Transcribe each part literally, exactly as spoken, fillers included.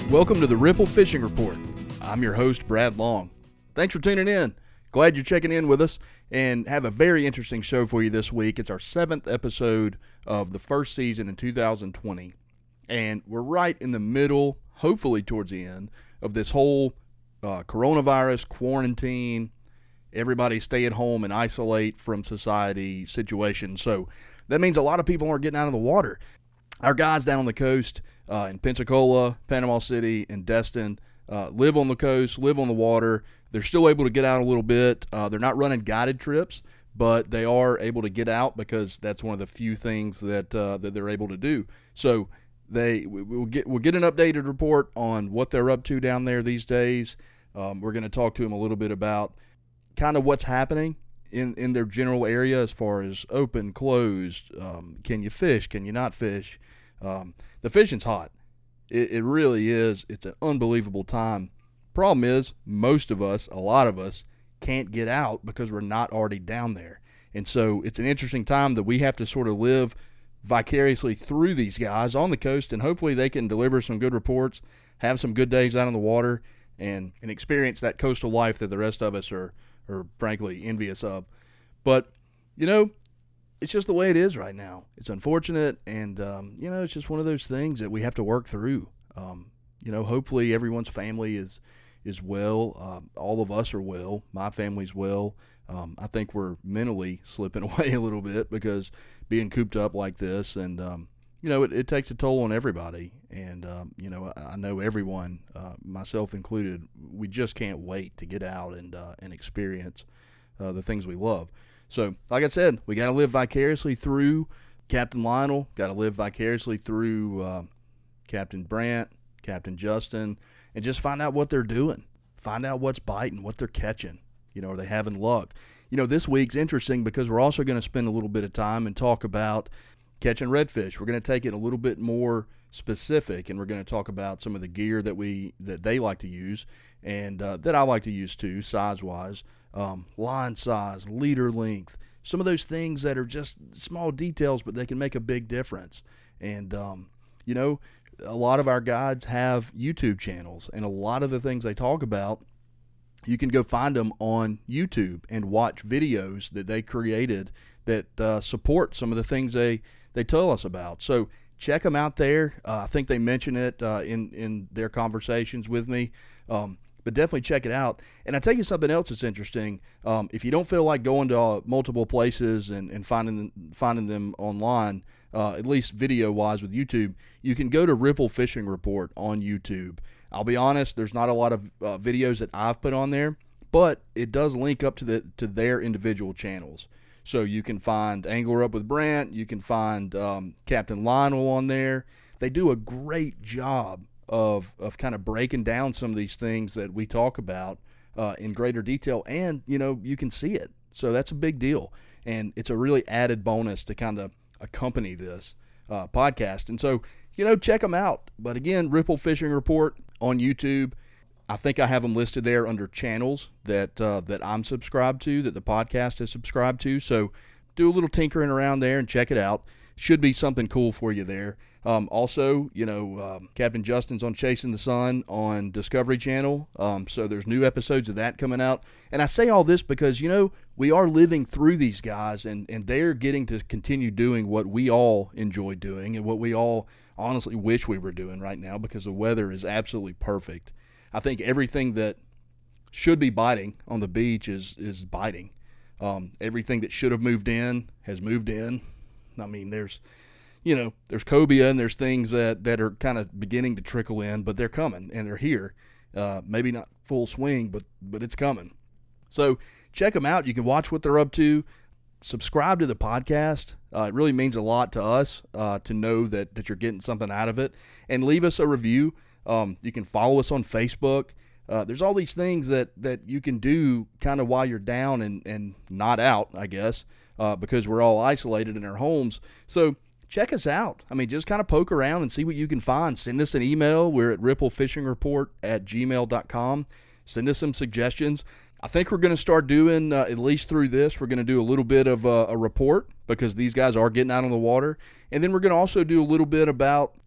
Welcome to the Ripple Fishing Report. I'm your host, Brad Long. Thanks for tuning in. Glad you're checking in with us and have a very interesting show for you this week. It's our seventh episode of the first season in two thousand twenty. And we're right in the middle, hopefully towards the end, of this whole uh, coronavirus, quarantine, everybody stay at home and isolate from society situation. So that means a lot of people aren't getting out of the water. Our guys down on the coast uh, in Pensacola, Panama City, and Destin uh, live on the coast, live on the water. They're still able to get out a little bit. Uh, they're not running guided trips, but they are able to get out because that's one of the few things that uh, that they're able to do. So they we'll get we'll get an updated report on what they're up to down there these days. Um, we're going to talk to them a little bit about kind of what's happening in, in their general area as far as open, closed, um, can you fish, can you not fish. Um, the fishing's hot. It, it really is. It's an unbelievable time. Problem is, most of us, a lot of us, can't get out because we're not already down there. And so it's an interesting time that we have to sort of live vicariously through these guys on the coast, and hopefully they can deliver some good reports, have some good days out on the water, and, and experience that coastal life that the rest of us are, are frankly envious of. But, you know, it's just the way it is right now. It's unfortunate, and, um, you know, it's just one of those things that we have to work through. Um, you know, hopefully everyone's family is is well. Um, all of us are well. My family's well. Um, I think we're mentally slipping away a little bit because being cooped up like this, and, um, you know, it, it takes a toll on everybody. And, um, you know, I, I know everyone, uh, myself included, we just can't wait to get out and uh, and experience uh, the things we love. So, like I said, we got to live vicariously through Captain Lionel, got to live vicariously through uh, Captain Brant, Captain Justin, and just find out what they're doing. Find out what's biting, what they're catching. You know, are they having luck? You know, this week's interesting because we're also going to spend a little bit of time and talk about catching redfish. We're going to take it a little bit more specific, and we're going to talk about some of the gear that we that they like to use and uh, that I like to use too, size-wise. Um, line size, leader length, some of those things that are just small details, but they can make a big difference. And, um, you know, a lot of our guides have YouTube channels, and a lot of the things they talk about, you can go find them on YouTube and watch videos that they created that uh, support some of the things they, they tell us about. So check them out there. Uh, I think they mention it uh, in, in their conversations with me. Um, But definitely check it out. And I'll tell you something else that's interesting. Um, if you don't feel like going to uh, multiple places and, and finding, finding them online, uh, at least video-wise with YouTube, you can go to Ripple Fishing Report on YouTube. I'll be honest, there's not a lot of uh, videos that I've put on there, but it does link up to the to their individual channels. So you can find Angler Up with Brant. You can find um, Captain Lionel on there. They do a great job of of kind of breaking down some of these things that we talk about uh, in greater detail, and, you know, you can see it. So that's a big deal, and it's a really added bonus to kind of accompany this uh, podcast. And so, you know, check them out. But again, Ripple Fishing Report on YouTube. I think I have them listed there under channels that uh, that I'm subscribed to, that the podcast is subscribed to. So do a little tinkering around there and check it out. Should be something cool for you there. Um, also, you know, um, Captain Justin's on Chasing the Sun on Discovery Channel. Um, so there's new episodes of that coming out. And I say all this because, you know, we are living through these guys, and, and they're getting to continue doing what we all enjoy doing and what we all honestly wish we were doing right now because the weather is absolutely perfect. I think everything that should be biting on the beach is, is biting. Um, everything that should have moved in has moved in. I mean, there's, you know, there's cobia and there's things that, that are kind of beginning to trickle in, but they're coming and they're here. Uh, maybe not full swing, but but it's coming. So check them out. You can watch what they're up to. Subscribe to the podcast. Uh, it really means a lot to us uh, to know that, that you're getting something out of it. And leave us a review. Um, you can follow us on Facebook. Uh, there's all these things that, that you can do kind of while you're down and, and not out, I guess. Uh, because we're all isolated in our homes. So check us out. I mean, just kind of poke around and see what you can find. Send us an email. We're at ripplefishingreport at gmail dot com. Send us some suggestions. I think we're going to start doing, uh, at least through this, we're going to do a little bit of uh, a report because these guys are getting out on the water. And then we're going to also do a little bit about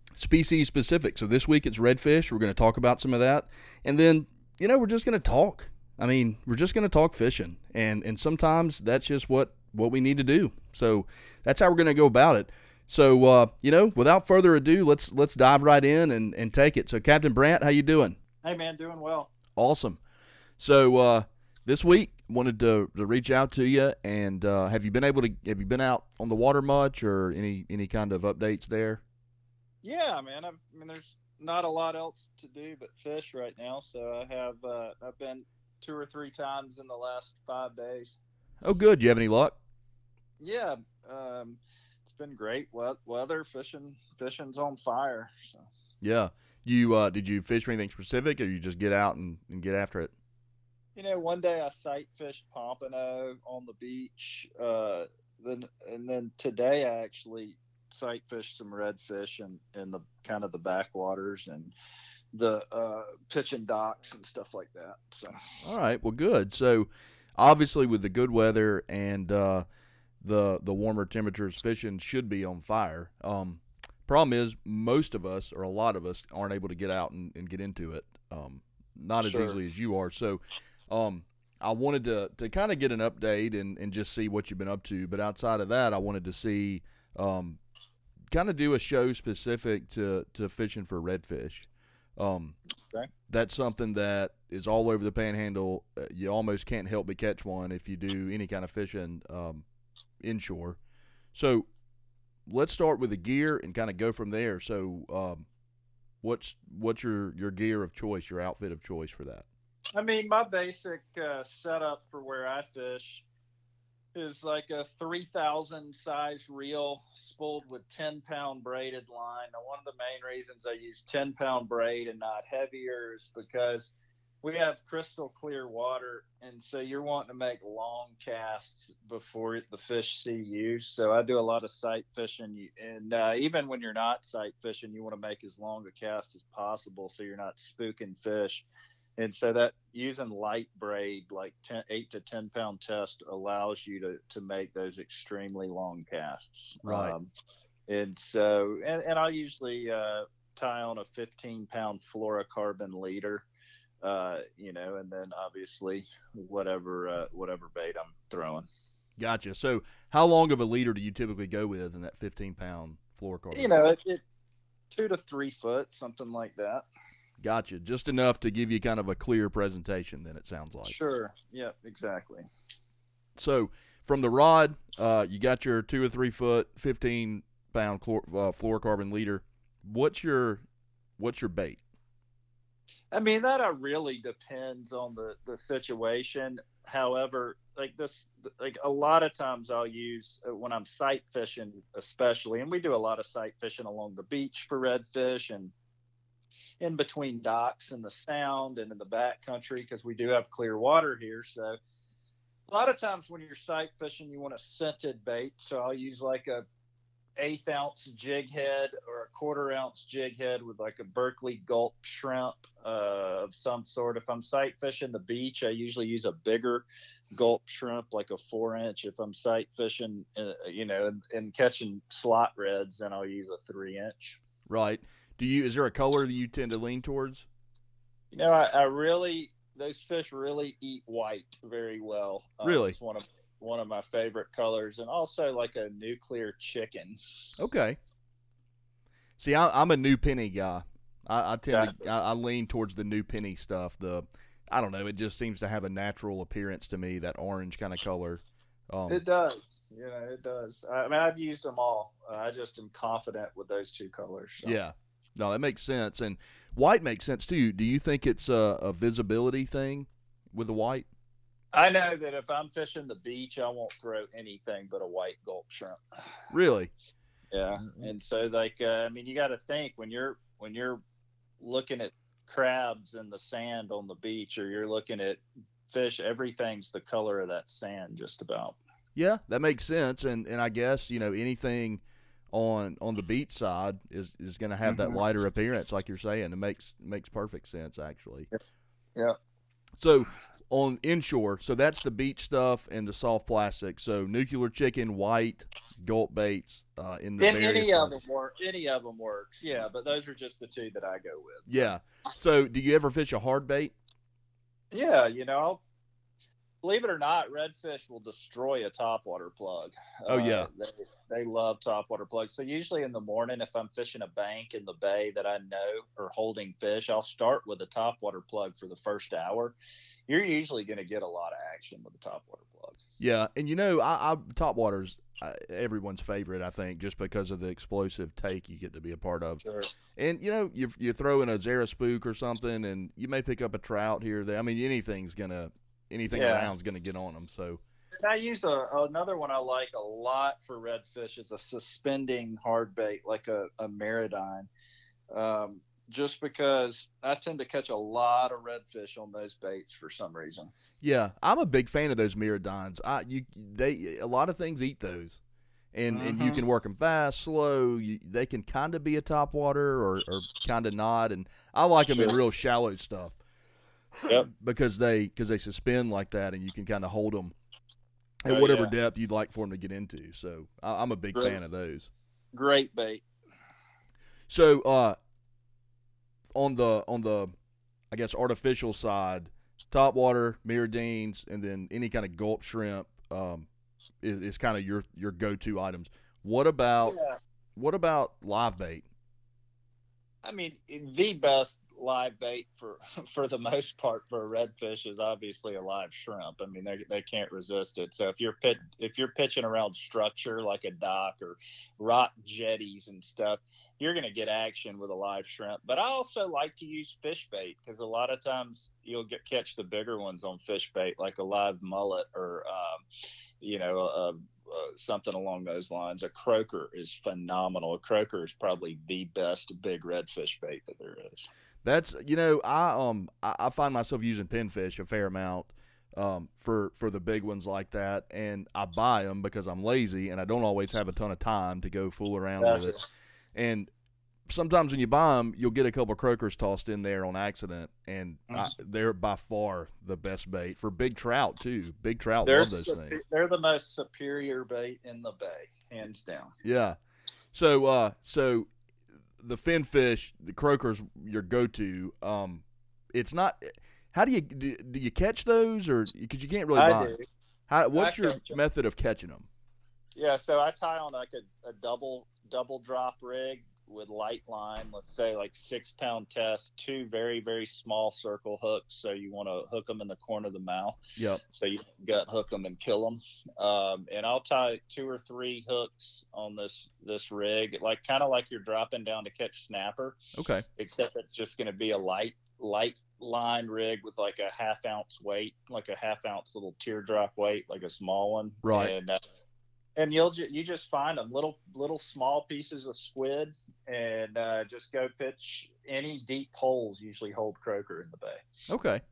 species specific. So this week it's redfish. We're going to talk about some of that. And then, you know, we're just going to talk. I mean, we're just going to talk fishing. And and sometimes that's just what, what we need to do. So that's how we're going to go about it. So, uh, you know, without further ado, let's let's dive right in and, and take it. So, Captain Brant, how you doing? Hey, man, doing well. Awesome. So uh, this week, wanted to, to reach out to you, and uh, have you been able to have you been out on the water much, or any any kind of updates there? Yeah, man. I've, I mean, there's not a lot else to do but fish right now, so I have uh, I've been two or three times in the last five days. Oh, good. You have any luck? Yeah, um, it's been great. We- weather, fishing, fishing's on fire. So. Yeah. You uh, did you fish for anything specific, or you just get out and, and get after it? You know, one day I sight fished pompano on the beach. Uh, then and then today I actually sight fished some redfish in, in the kind of the backwaters and the uh, pitching docks and stuff like that. So. All right. Well, good. So obviously, with the good weather and uh, the the warmer temperatures, fishing should be on fire. Um, problem is, most of us, or a lot of us, aren't able to get out and, and get into it. Um, not as Sure. easily as you are. So. Um, I wanted to, to kind of get an update and, and just see what you've been up to. But outside of that, I wanted to see, um, kind of do a show specific to, to fishing for redfish. Um, Okay. That's something that is all over the Panhandle. Uh, You almost can't help but catch one if you do any kind of fishing um, inshore. So let's start with the gear and kind of go from there. So um, what's what's your, your gear of choice, your outfit of choice for that? I mean, my basic uh, setup for where I fish is like a three thousand size reel spooled with ten pound braided line. Now, one of the main reasons I use ten pound braid and not heavier is because we have crystal clear water. And so you're wanting to make long casts before the fish see you. So I do a lot of sight fishing. And uh, even when you're not sight fishing, you want to make as long a cast as possible so you're not spooking fish. And so that using light braid, like ten, eight to ten pound test, allows you to, to make those extremely long casts. Right. Um, and so, and, and I'll usually uh, tie on a fifteen pound fluorocarbon leader, uh, you know, and then obviously whatever, uh, whatever bait I'm throwing. Gotcha. So how long of a leader do you typically go with in that fifteen pound fluorocarbon? You know, it, it two to three foot, something like that. Gotcha. Just enough to give you kind of a clear presentation, then, it sounds like. Sure. Yeah, exactly. So from the rod, uh, you got your two or three foot, fifteen pound chlor- uh, fluorocarbon leader. What's your what's your bait? I mean, that uh, really depends on the, the situation. However, like this, like a lot of times I'll use uh, when I'm sight fishing, especially, and we do a lot of sight fishing along the beach for redfish and in between docks and the sound and in the back country, because we do have clear water here. So a lot of times when you're sight fishing, you want a scented bait. So I'll use like a eighth ounce jig head or a quarter ounce jig head with like a Berkeley gulp shrimp uh, of some sort. If I'm sight fishing the beach, I usually use a bigger gulp shrimp, like a four inch. If I'm sight fishing, uh, you know, and, and catching slot reds, then I'll use a three inch. Right. Do you? Is there a color that you tend to lean towards? You know, I, I really, those fish really eat white very well. Um, Really? It's one of one of my favorite colors, and also like a nuclear chicken. Okay. See, I, I'm a new penny guy. I, I tend Yeah. to I, I lean towards the new penny stuff. The I don't know. It just seems to have a natural appearance to me. That orange kind of color. Um, It does. You know, it does. I mean, I've used them all. Uh, I just am confident with those two colors. So. yeah. No, that makes sense, and white makes sense too. Do you think it's a, a visibility thing with the white? I know that if I'm fishing the beach, I won't throw anything but a white gulp shrimp. Really? Yeah, and so like, uh, I mean, you got to think when you're when you're looking at crabs in the sand on the beach, or you're looking at fish, everything's the color of that sand, just about. Yeah, that makes sense, and and I guess you know anything on on the beach side is is going to have Mm-hmm. that lighter appearance, like you're saying. It makes makes perfect sense, actually. Yeah. So, on inshore, so that's the beach stuff and the soft plastic. So nuclear chicken, white, gulp baits uh, in the And various. any of levels. them work. Any of them works. Yeah, but those are just the two that I go with. So. Yeah. So do you ever fish a hard bait? Yeah, you know, I'll, believe it or not, redfish will destroy a topwater plug. Oh yeah, uh, they, they love topwater plugs. So usually in the morning, if I'm fishing a bank in the bay that I know are holding fish, I'll start with a topwater plug for the first hour. You're usually going to get a lot of action with a topwater plug. Yeah, and you know, I, I topwater's uh, everyone's favorite, I think, just because of the explosive take you get to be a part of. Sure. And you know, you you throw in a Zara spook or something, and you may pick up a trout here or there. I mean, anything's gonna anything Yeah. around's gonna get on them. So. And I use a another one I like a lot for redfish is a suspending hard bait like a, a Meridine. Um, just because I tend to catch a lot of redfish on those baits for some reason. Yeah, I'm a big fan of those Meridines. I you they a lot of things eat those, and mm-hmm. and you can work them fast, slow. You, they can kind of be a topwater or, or kind of not, and I like them sure. in real shallow stuff. Yep. because they because they suspend like that, and you can kind of hold them at oh, whatever yeah. depth you'd like for them to get into. So I, I'm a big Great. fan of those. Great bait. So uh, on the on the I guess artificial side, topwater, Meridines, and then any kind of gulp shrimp um, is, is kind of your your go-to items. What about yeah. what about live bait? I mean, the best live bait for for the most part for a redfish is obviously a live shrimp. I mean, they they can't resist it. So if you're pit if you're pitching around structure like a dock or rock jetties and stuff, you're going to get action with a live shrimp. But I also like to use fish bait because a lot of times you'll get catch the bigger ones on fish bait, like a live mullet or um, you know a, Uh, something along those lines. A croaker is phenomenal. A croaker is probably the best big redfish bait that there is. That's you know I um I, I find myself using pinfish a fair amount um for for the big ones like that, and I buy them because I'm lazy and I don't always have a ton of time to go fool around That's with it. it. And sometimes when you buy them, you'll get a couple of croakers tossed in there on accident, and mm-hmm. I, they're by far the best bait for big trout too. Big trout they're love those super, things. They're the most superior bait in the bay, hands down. Yeah. So, uh, so the finfish, the croakers, your go-to. Um, it's not. How do you do? Do you catch those, or because you can't really I buy? do. Them. How? What's I your catch 'em. method of catching them? Yeah, so I tie on like a, a double double drop rig with light line, let's say like six pound test, two very, very small circle hooks. So you want to hook them in the corner of the mouth. Yep. So you gut hook them and kill them. Um, and I'll tie two or three hooks on this, this rig, like kind of like you're dropping down to catch snapper. Okay. Except it's just going to be a light, light line rig with like a half ounce weight, like a half ounce little teardrop weight, like a small one. Right. And, uh, And you'll ju- you just find them little little small pieces of squid and uh, just go pitch any deep holes. Usually hold croaker in the bay. Okay.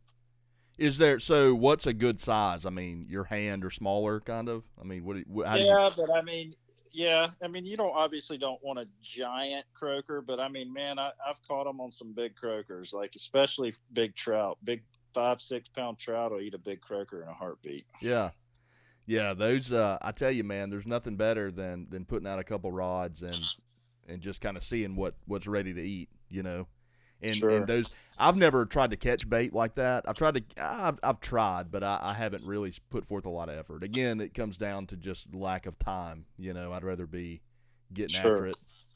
Is there so? What's a good size? I mean, your hand or smaller, kind of. I mean, what? what how yeah, do you... but I mean, yeah, I mean, you don't obviously don't want a giant croaker, but I mean, man, I, I've caught them on some big croakers, like especially big trout, big five six pound trout will eat a big croaker in a heartbeat. Yeah. Yeah, those uh, I tell you, man, there's nothing better than, than putting out a couple rods and and just kind of seeing what, what's ready to eat, you know. And Sure. and those, I've never tried to catch bait like that. I've tried to, I've I've tried, but I, I haven't really put forth a lot of effort. Again, it comes down to just lack of time. You know, I'd rather be getting Sure. after it.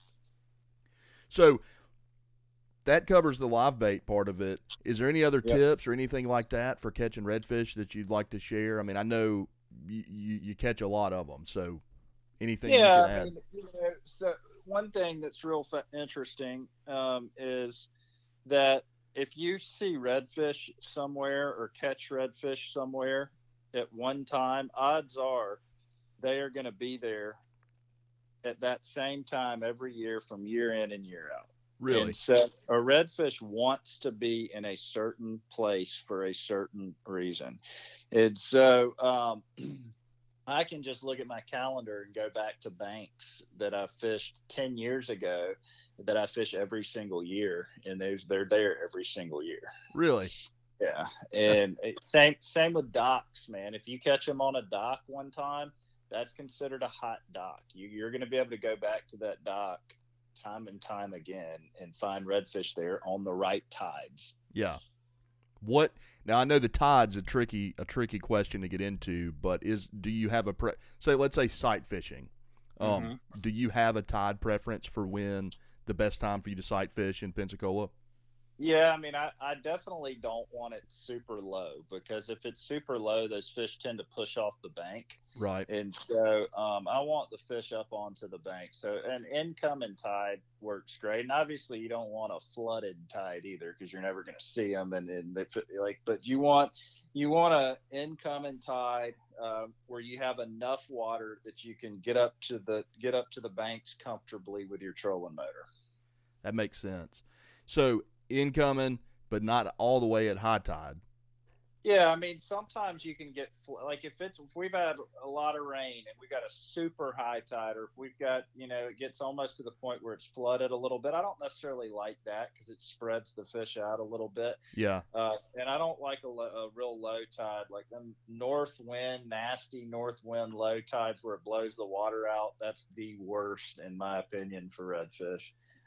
So that covers the live bait part of it. Is there any other Yep. tips or anything like that for catching redfish that you'd like to share? I mean, I know. You, you, you catch a lot of them, so anything yeah, you can I add? mean, you know, so one thing that's real fa- interesting um, is that if you see redfish somewhere or catch redfish somewhere at one time, odds are they are going to be there at that same time every year from year in and year out. Really? And so a redfish wants to be in a certain place for a certain reason. And so um, I can just look at my calendar and go back to banks that I fished ten years ago that I fish every single year. And those they're there every single year. Really? Yeah, and it, same same with docks, man. If you catch them on a dock one time, that's considered a hot dock. You, you're going to be able to go back to that dock time and time again and find redfish there on the right tides. Yeah. What now? I know the tide's a tricky a tricky question to get into, but is do you have a pre? Say, let's say sight fishing. Um, mm-hmm. Do you have a tide preference for when the best time for you to sight fish in Pensacola? Yeah, I mean, I, I definitely don't want it super low, because if it's super low, those fish tend to push off the bank. Right. And so um, I want the fish up onto the bank. So an incoming tide works great. And obviously you don't want a flooded tide either, because you're never going to see them. And, and they, like, but you want you want a incoming tide uh, where you have enough water that you can get up to the get up to the banks comfortably with your trolling motor. That makes sense. So incoming, but not all the way at high tide. Yeah, I mean, sometimes you can get, like, if it's if we've had a lot of rain and we've got a super high tide, or if we've got, you know, it gets almost to the point where it's flooded a little bit. I don't necessarily like that because it spreads the fish out a little bit. Yeah. Uh, and I don't like a, a real low tide, like them north wind, nasty north wind low tides where it blows the water out. That's the worst, in my opinion, for redfish.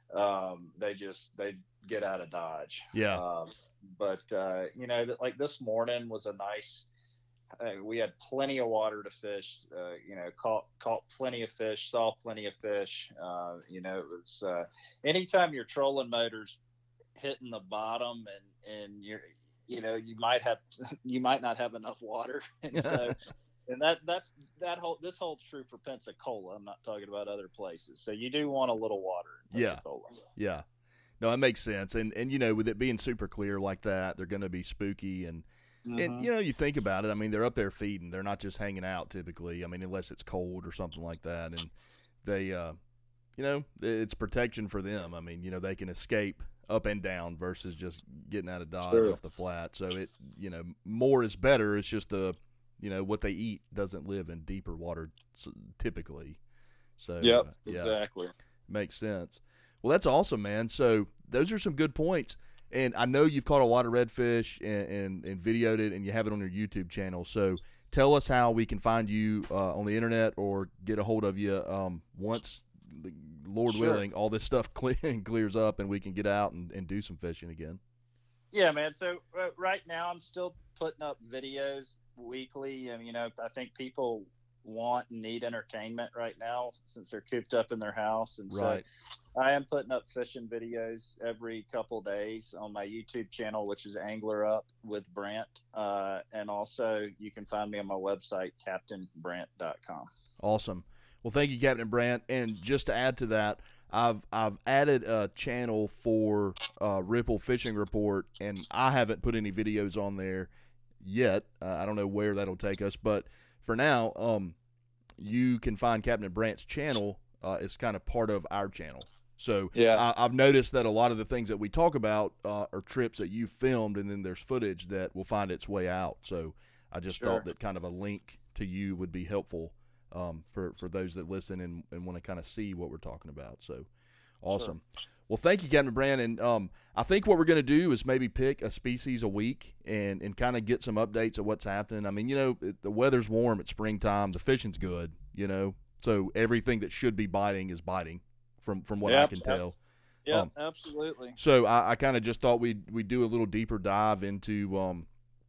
Um, they just, they get out of Dodge. Yeah. Um, but, uh, you know, like this morning was a nice, uh, we had plenty of water to fish, uh, you know, caught, caught plenty of fish, saw plenty of fish. Uh, you know, it was, uh, anytime your trolling motor's hitting the bottom and, and you're, you know, you might have, you might not have enough water. And so, and that, that's, that whole, this holds true for Pensacola. I'm not talking about other places. So you do want a little water in Pensacola. Yeah. Yeah. No, that makes sense. And, and you know, with it being super clear like that, they're going to be spooky. And, mm-hmm. and, you know, you think about it. I mean, they're up there feeding. They're not just hanging out typically. I mean, unless it's cold or something like that. And they, uh, you know, it's protection for them. I mean, you know, they can escape up and down versus just getting out of Dodge sure. off the flat. So, it, you know, more is better. It's just the, you know, what they eat doesn't live in deeper water typically. So, yep, uh, yeah, exactly. Makes sense. Well, that's awesome, man. So those are some good points. And I know you've caught a lot of redfish and, and, and videoed it, and you have it on your YouTube channel. So tell us how we can find you uh, on the internet or get a hold of you um, once, Lord sure. willing, all this stuff clear, clears up and we can get out and, and do some fishing again. Yeah, man. So uh, right now I'm still putting up videos weekly. And, you know, I think people want and need entertainment right now since they're cooped up in their house. And right. so I am putting up fishing videos every couple days on my YouTube channel, which is Angler Up with Brant. Uh, and also you can find me on my website, captain brant dot com. Awesome. Well, thank you, Captain Brant. And just to add to that, I've I've added a channel for uh, Ripple Fishing Report, and I haven't put any videos on there yet. Uh, I don't know where that'll take us, but for now, um, you can find Captain Brant's channel uh, as kind of part of our channel. So yeah. I, I've noticed that a lot of the things that we talk about uh, are trips that you filmed, and then there's footage that will find its way out. So I just sure. thought that kind of a link to you would be helpful um, for, for those that listen and, and want to kind of see what we're talking about. So awesome. Sure. Well, thank you, Captain Brant. And um, I think what we're going to do is maybe pick a species a week and, and kind of get some updates of what's happening. I mean, you know, it, the weather's warm. It's springtime. The fishing's good, you know. So everything that should be biting is biting from, from what yep, I can tell. Yeah, um, absolutely. So I, I kind of just thought we'd, we'd do a little deeper dive into, um,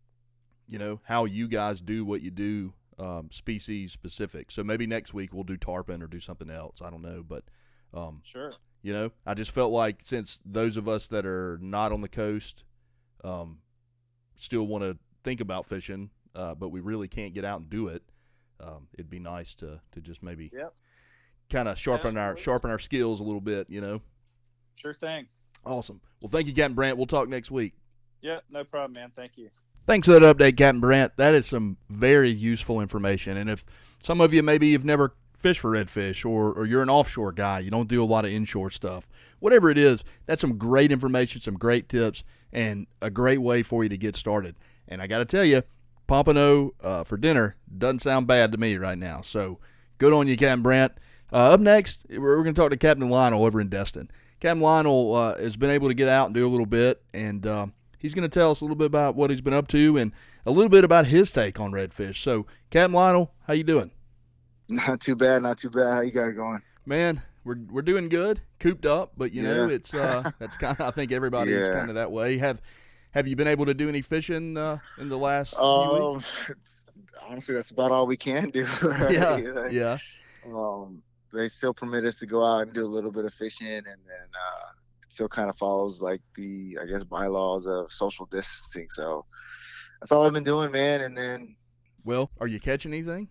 you know, how you guys do what you do, um, species specific. So maybe next week we'll do tarpon or do something else. I don't know, but um, sure. You know, I just felt like since those of us that are not on the coast um, still want to think about fishing, uh, but we really can't get out and do it, um, it'd be nice to to just maybe yep. kind of sharpen yeah, our sharpen our skills a little bit, you know. Sure thing. Awesome. Well, thank you, Captain Brant. We'll talk next week. Yeah, no problem, man. Thank you. Thanks for that update, Captain Brant. That is some very useful information. And if some of you maybe you've never fish for redfish, or, or you're an offshore guy, you don't do a lot of inshore stuff, whatever it is, that's some great information, some great tips, and a great way for you to get started. And I got to tell you, pompano uh, for dinner doesn't sound bad to me right now. So good on you, Captain Brant. Uh, up next, we're, we're going to talk to Captain Lionel over in Destin. Captain Lionel uh, has been able to get out and do a little bit, and uh, He's going to tell us a little bit about what he's been up to and a little bit about his take on redfish. So, Captain Lionel, how you doing? Not too bad, not too bad. How you guys going? Man, we're we're doing good, cooped up, but you know, yeah. it's uh, that's kind of I think everybody's yeah. kind of that way. Have Have you been able to do any fishing uh, in the last um, few weeks? Honestly, that's about all we can do. Right? Yeah, yeah. Um, they still permit us to go out and do a little bit of fishing, and then uh, it still kind of follows like the, I guess, bylaws of social distancing. So that's all I've been doing, man. And then, well, are you catching anything?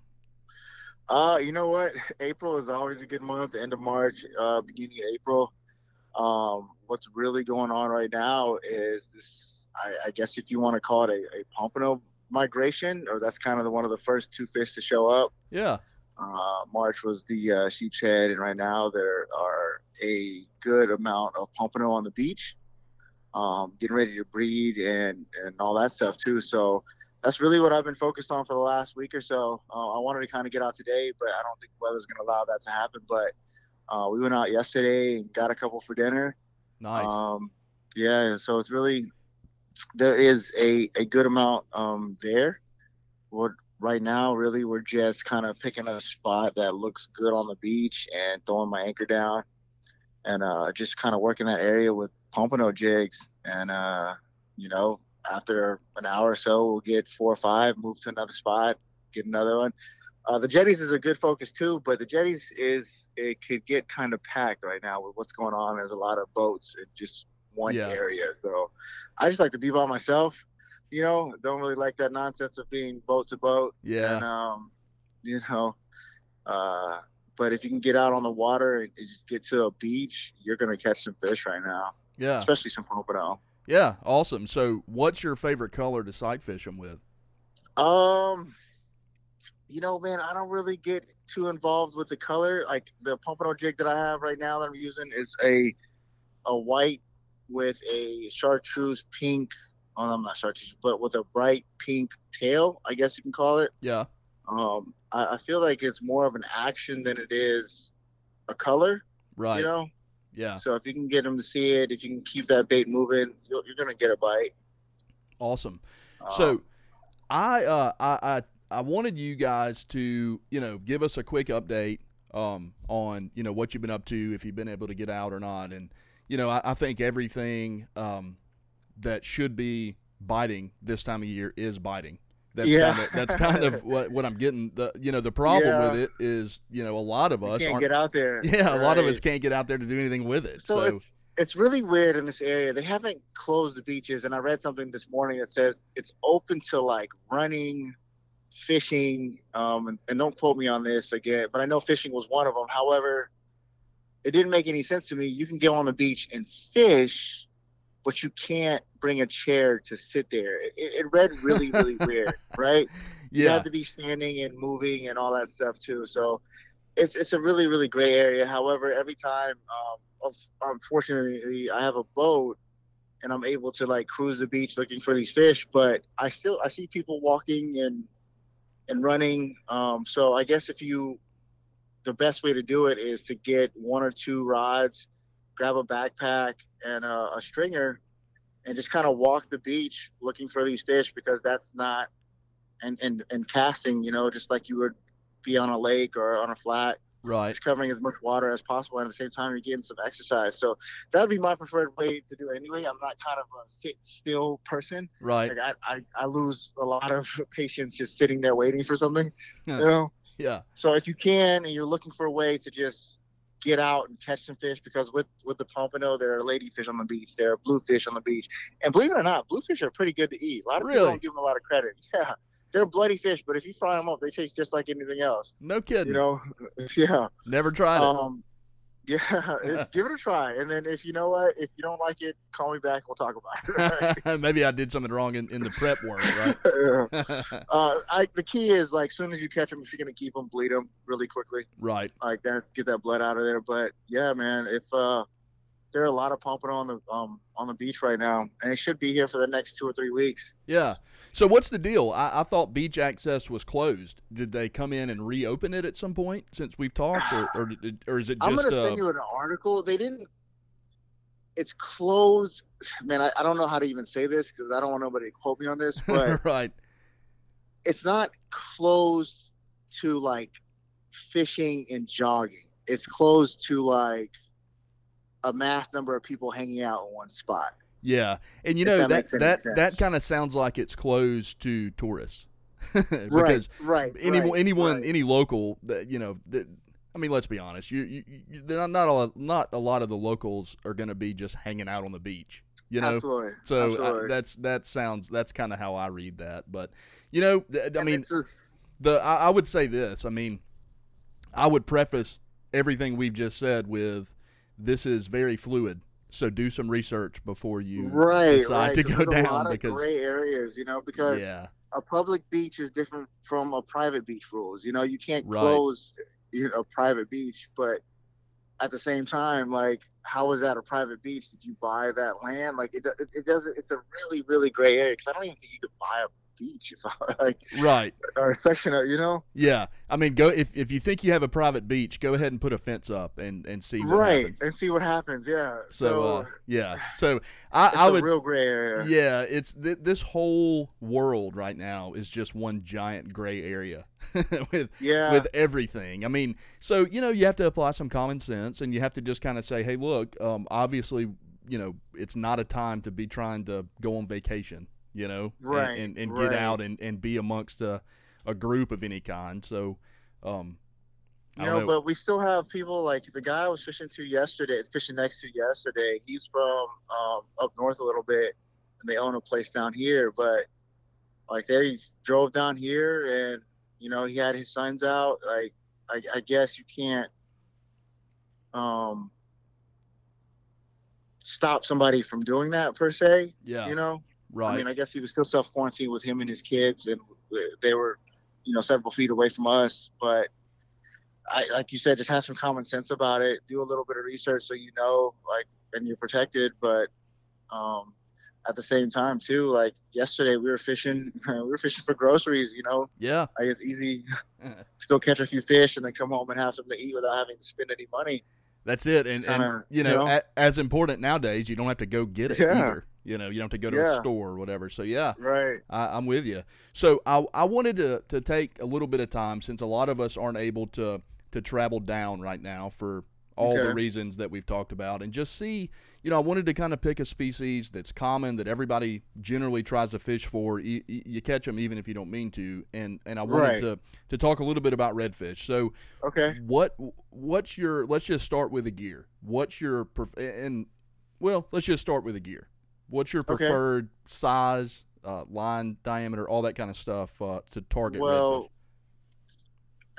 Uh, you know what? April is always a good month. The end of March, uh, beginning of April. Um, what's really going on right now is this, I, I guess if you want to call it a, a pompano migration, or that's kind of the, one of the first two fish to show up. Yeah. Uh, March was the uh, sheep's head, and right now there are a good amount of pompano on the beach, um, getting ready to breed and, and all that stuff too. So that's really what I've been focused on for the last week or so. Uh, I wanted to kind of get out today, but I don't think the weather's going to allow that to happen. But uh, we went out yesterday and got a couple for dinner. Nice. Um, yeah, so it's really, there is a, a good amount um, there. What right now, really, we're just kind of picking a spot that looks good on the beach and throwing my anchor down and uh, just kind of working that area with pompano jigs. And, uh, you know, after an hour or so, we'll get four or five, move to another spot, get another one. Uh, the jetties is a good focus too, but the jetties is, it could get kind of packed right now with what's going on. There's a lot of boats in just one yeah. area. So I just like to be by myself, you know, don't really like that nonsense of being boat to boat. Yeah. And, um, you know, uh, but if you can get out on the water and, and just get to a beach, you're going to catch some fish right now. Yeah. Especially some pompano. Yeah, awesome. So what's your favorite color to sight fish them with? Um, you know, man, I don't really get too involved with the color. Like the pompano jig that I have right now that I'm using is a a white with a chartreuse pink, oh, I'm not chartreuse, but with a bright pink tail, I guess you can call it. Yeah. Um, I, I feel like it's more of an action than it is a color. Right. You know? Yeah. So if you can get them to see it, if you can keep that bait moving, you're, you're going to get a bite. Awesome. Um, so I, uh, I, I, I wanted you guys to, you know, give us a quick update um, on, you know, what you've been up to, if you've been able to get out or not. And, you know, I, I think everything um, that should be biting this time of year is biting. That's yeah. kind of that's kind of what, what I'm getting. The you know the problem yeah. with it is you know a lot of us you can't aren't, get out there. Yeah, right. a lot of us can't get out there to do anything with it. So, so it's it's really weird in this area. They haven't closed the beaches, and I read something this morning that says it's open to like running, fishing, um, and, and don't quote me on this again, but I know fishing was one of them. However, it didn't make any sense to me. You can go on the beach and fish, but you can't bring a chair to sit there. It, it read really, really weird, right? Yeah. You have to be standing and moving and all that stuff too. So it's it's a really, really gray area. However, every time, um, unfortunately, I have a boat and I'm able to like cruise the beach looking for these fish, but I still I see people walking and and running. Um, so I guess if you, the best way to do it is to get one or two rods, grab a backpack and a, a stringer, and just kind of walk the beach looking for these fish, because that's not, and, and, and casting, you know, just like you would be on a lake or on a flat, right, just covering as much water as possible. And at the same time, you're getting some exercise. So that would be my preferred way to do it anyway. I'm not kind of a sit still person. Right. Like I, I, I lose a lot of patience just sitting there waiting for something, you know? Yeah. So if you can, and you're looking for a way to just get out and catch some fish, because with with the pompano, there are ladyfish on the beach, there are bluefish on the beach, and believe it or not, bluefish are pretty good to eat. A lot of really? people don't give them a lot of credit. Yeah, they're bloody fish, but if you fry them up, they taste just like anything else. No kidding. You know, yeah. Never tried it. Um, yeah, it's, give it a try, and then if you know what, if you don't like it, call me back. We'll talk about it. Right? Maybe I did something wrong in, in the prep work, right? yeah. uh, I, the key is like, as soon as you catch them, if you're gonna keep them, bleed them really quickly. Right. Like that, get that blood out of there. But yeah, man, if uh, there are a lot of pompano on the um on the beach right now, and it should be here for the next two or three weeks. Yeah. So what's the deal? I, I thought beach access was closed. Did they come in and reopen it at some point since we've talked, or or, or is it just? I'm gonna uh, send you an article. They didn't. it's closed. Man, I, I don't know how to even say this because I don't want nobody to quote me on this, but right. it's not closed to like fishing and jogging. It's closed to like a mass number of people hanging out in one spot. Yeah, and you If know that that makes any that sense. that kind of sounds like it's closed to tourists. Right, because right, anyone, right, anyone, right. any local, that you know, that, I mean, let's be honest. You, you, you they're not not a lot, not a lot of the locals are going to be just hanging out on the beach. You know, Absolutely. so Absolutely. I, that's that sounds that's kind of how I read that. But you know, th- I And mean, it's just, the I, I would say this. I mean, I would preface everything we've just said with this is very fluid. So do some research before you right, decide right. to 'cause go there's down a lot of because gray areas, you know, because yeah, a public beach is different from a private beach rules. You know, you can't Right. close you know, a private beach, but at the same time, like, how is that a private beach? Did you buy that land? Like, it it, it doesn't. It's a really, really gray area because I don't even think you could buy a beach if I like right. or a section of, you know. Yeah, I mean, go if, if you think you have a private beach, go ahead and put a fence up and, and see what Right, happens. and see what happens. Yeah. So, So, uh, yeah, so I, it's I a would, real gray area. yeah, it's th- this whole world right now is just one giant gray area with Yeah. with everything. I mean, so you know, you have to apply some common sense, and you have to just kind of say, hey, look, um, obviously, you know, it's not a time to be trying to go on vacation. You know, Right, and, and, and right. get out and, and be amongst a, a group of any kind. So, um, I You don't know, know. but we still have people like the guy I was fishing to yesterday, fishing next to yesterday. He's from um, up north a little bit, and they own a place down here. But like they drove down here, and you know, he had his sons out. Like, I, I guess you can't um, stop somebody from doing that per se. Yeah. You know, Right. I mean, I guess he was still self quarantined with him and his kids, and they were, you know, several feet away from us. But I, like you said, just have some common sense about it. Do a little bit of research so you know, like, and you're protected. But um, at the same time, too, like yesterday we were fishing, we were fishing for groceries. You know, yeah. like it's easy to go catch a few fish and then come home and have something to eat without having to spend any money. That's it. And, kinda, and you know, you know? A, as important nowadays, you don't have to go get it Yeah. either. You know, you don't have to go to a Yeah. store or whatever. So, yeah, Right. I, I'm with you. So I, I wanted to, to take a little bit of time since a lot of us aren't able to, to travel down right now for all Okay. the reasons that we've talked about and just see, you know, I wanted to kind of pick a species that's common that everybody generally tries to fish for. You, you catch them even if you don't mean to. And, and I wanted Right. to, to talk a little bit about redfish. So Okay. what what's your, let's just start with the gear. What's your, pref- and well, let's just start with the gear. What's your Okay. preferred size, uh, line diameter, all that kind of stuff uh, to target Well, redfish?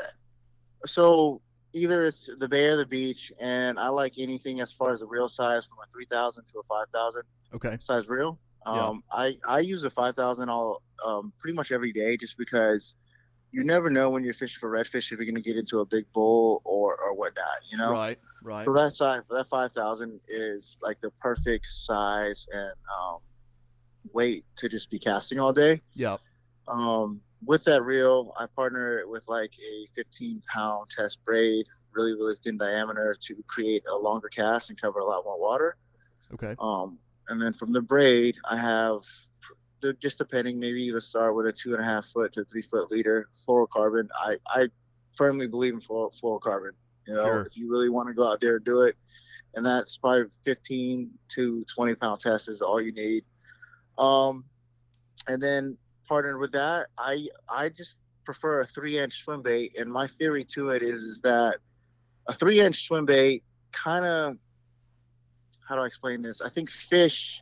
so either it's the bay or the beach, and I like anything as far as the reel size from a three thousand to a five thousand Okay. size reel. Yeah. Um, I, I use a five thousand all um, pretty much every day just because you never know when you're fishing for redfish if you're going to get into a big bull or, or whatnot, you know? Right, right. So that size, that five thousand is like the perfect size and um, weight to just be casting all day. Yep. Um, with that reel, I partner it with like a fifteen pound test braid, really, really thin diameter to create a longer cast and cover a lot more water. Okay. Um, and then from the braid, I have, just depending, maybe let's start with a two and a half foot to three foot leader fluorocarbon. I, I firmly believe in fluorocarbon. You know, Sure. if you really want to go out there and do it, and that's probably fifteen to twenty pound test is all you need. Um, and then partnered with that, I I just prefer a three inch swim bait, and my theory to it is, is that a three inch swim bait kind of, how do I explain this? I think fish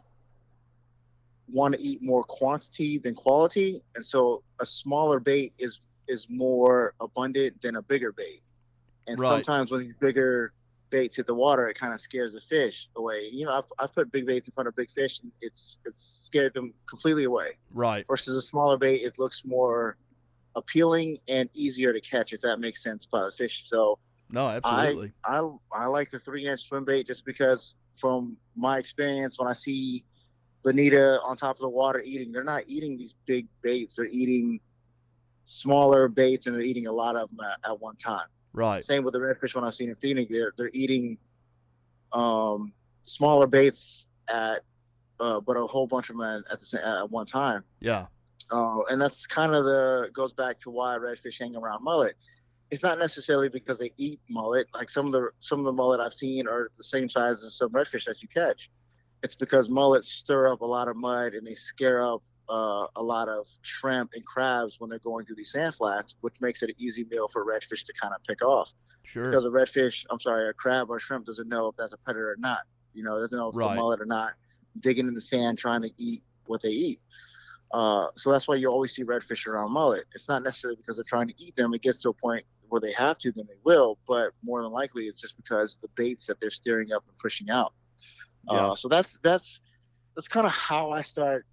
want to eat more quantity than quality, and so a smaller bait is is more abundant than a bigger bait. And Right. sometimes when these bigger baits hit the water, it kind of scares the fish away. You know, I've, I've put big baits in front of big fish, and it's it's scared them completely away. Right. Versus a smaller bait, it looks more appealing and easier to catch, if that makes sense, by the fish. So No, absolutely. I, I I like the three inch swim bait just because from my experience, when I see bonita on top of the water eating, they're not eating these big baits. They're eating smaller baits, and they're eating a lot of them at, at one time. Right. Same with the redfish when I've seen in Phoenix. They're they're eating um smaller baits at, uh, but a whole bunch of them at, at the same at one time. Yeah. Uh, and that's kind of the goes back to why redfish hang around mullet. It's not necessarily because they eat mullet. Like some of the some of the mullet I've seen are the same size as some redfish that you catch. It's because mullets stir up a lot of mud and they scare up uh, a lot of shrimp and crabs when they're going through these sand flats, which makes it an easy meal for redfish to kind of pick off. Sure. Because a redfish, I'm sorry, a crab or a shrimp doesn't know if that's a predator or not. You know, doesn't know if it's Right. a mullet or not. Digging in the sand trying to eat what they eat. Uh, so that's why you always see redfish around mullet. It's not necessarily because they're trying to eat them. It gets to a point where they have to, then they will. But more than likely, it's just because the baits that they're steering up and pushing out. Yeah. Uh, so that's that's that's kind of how I start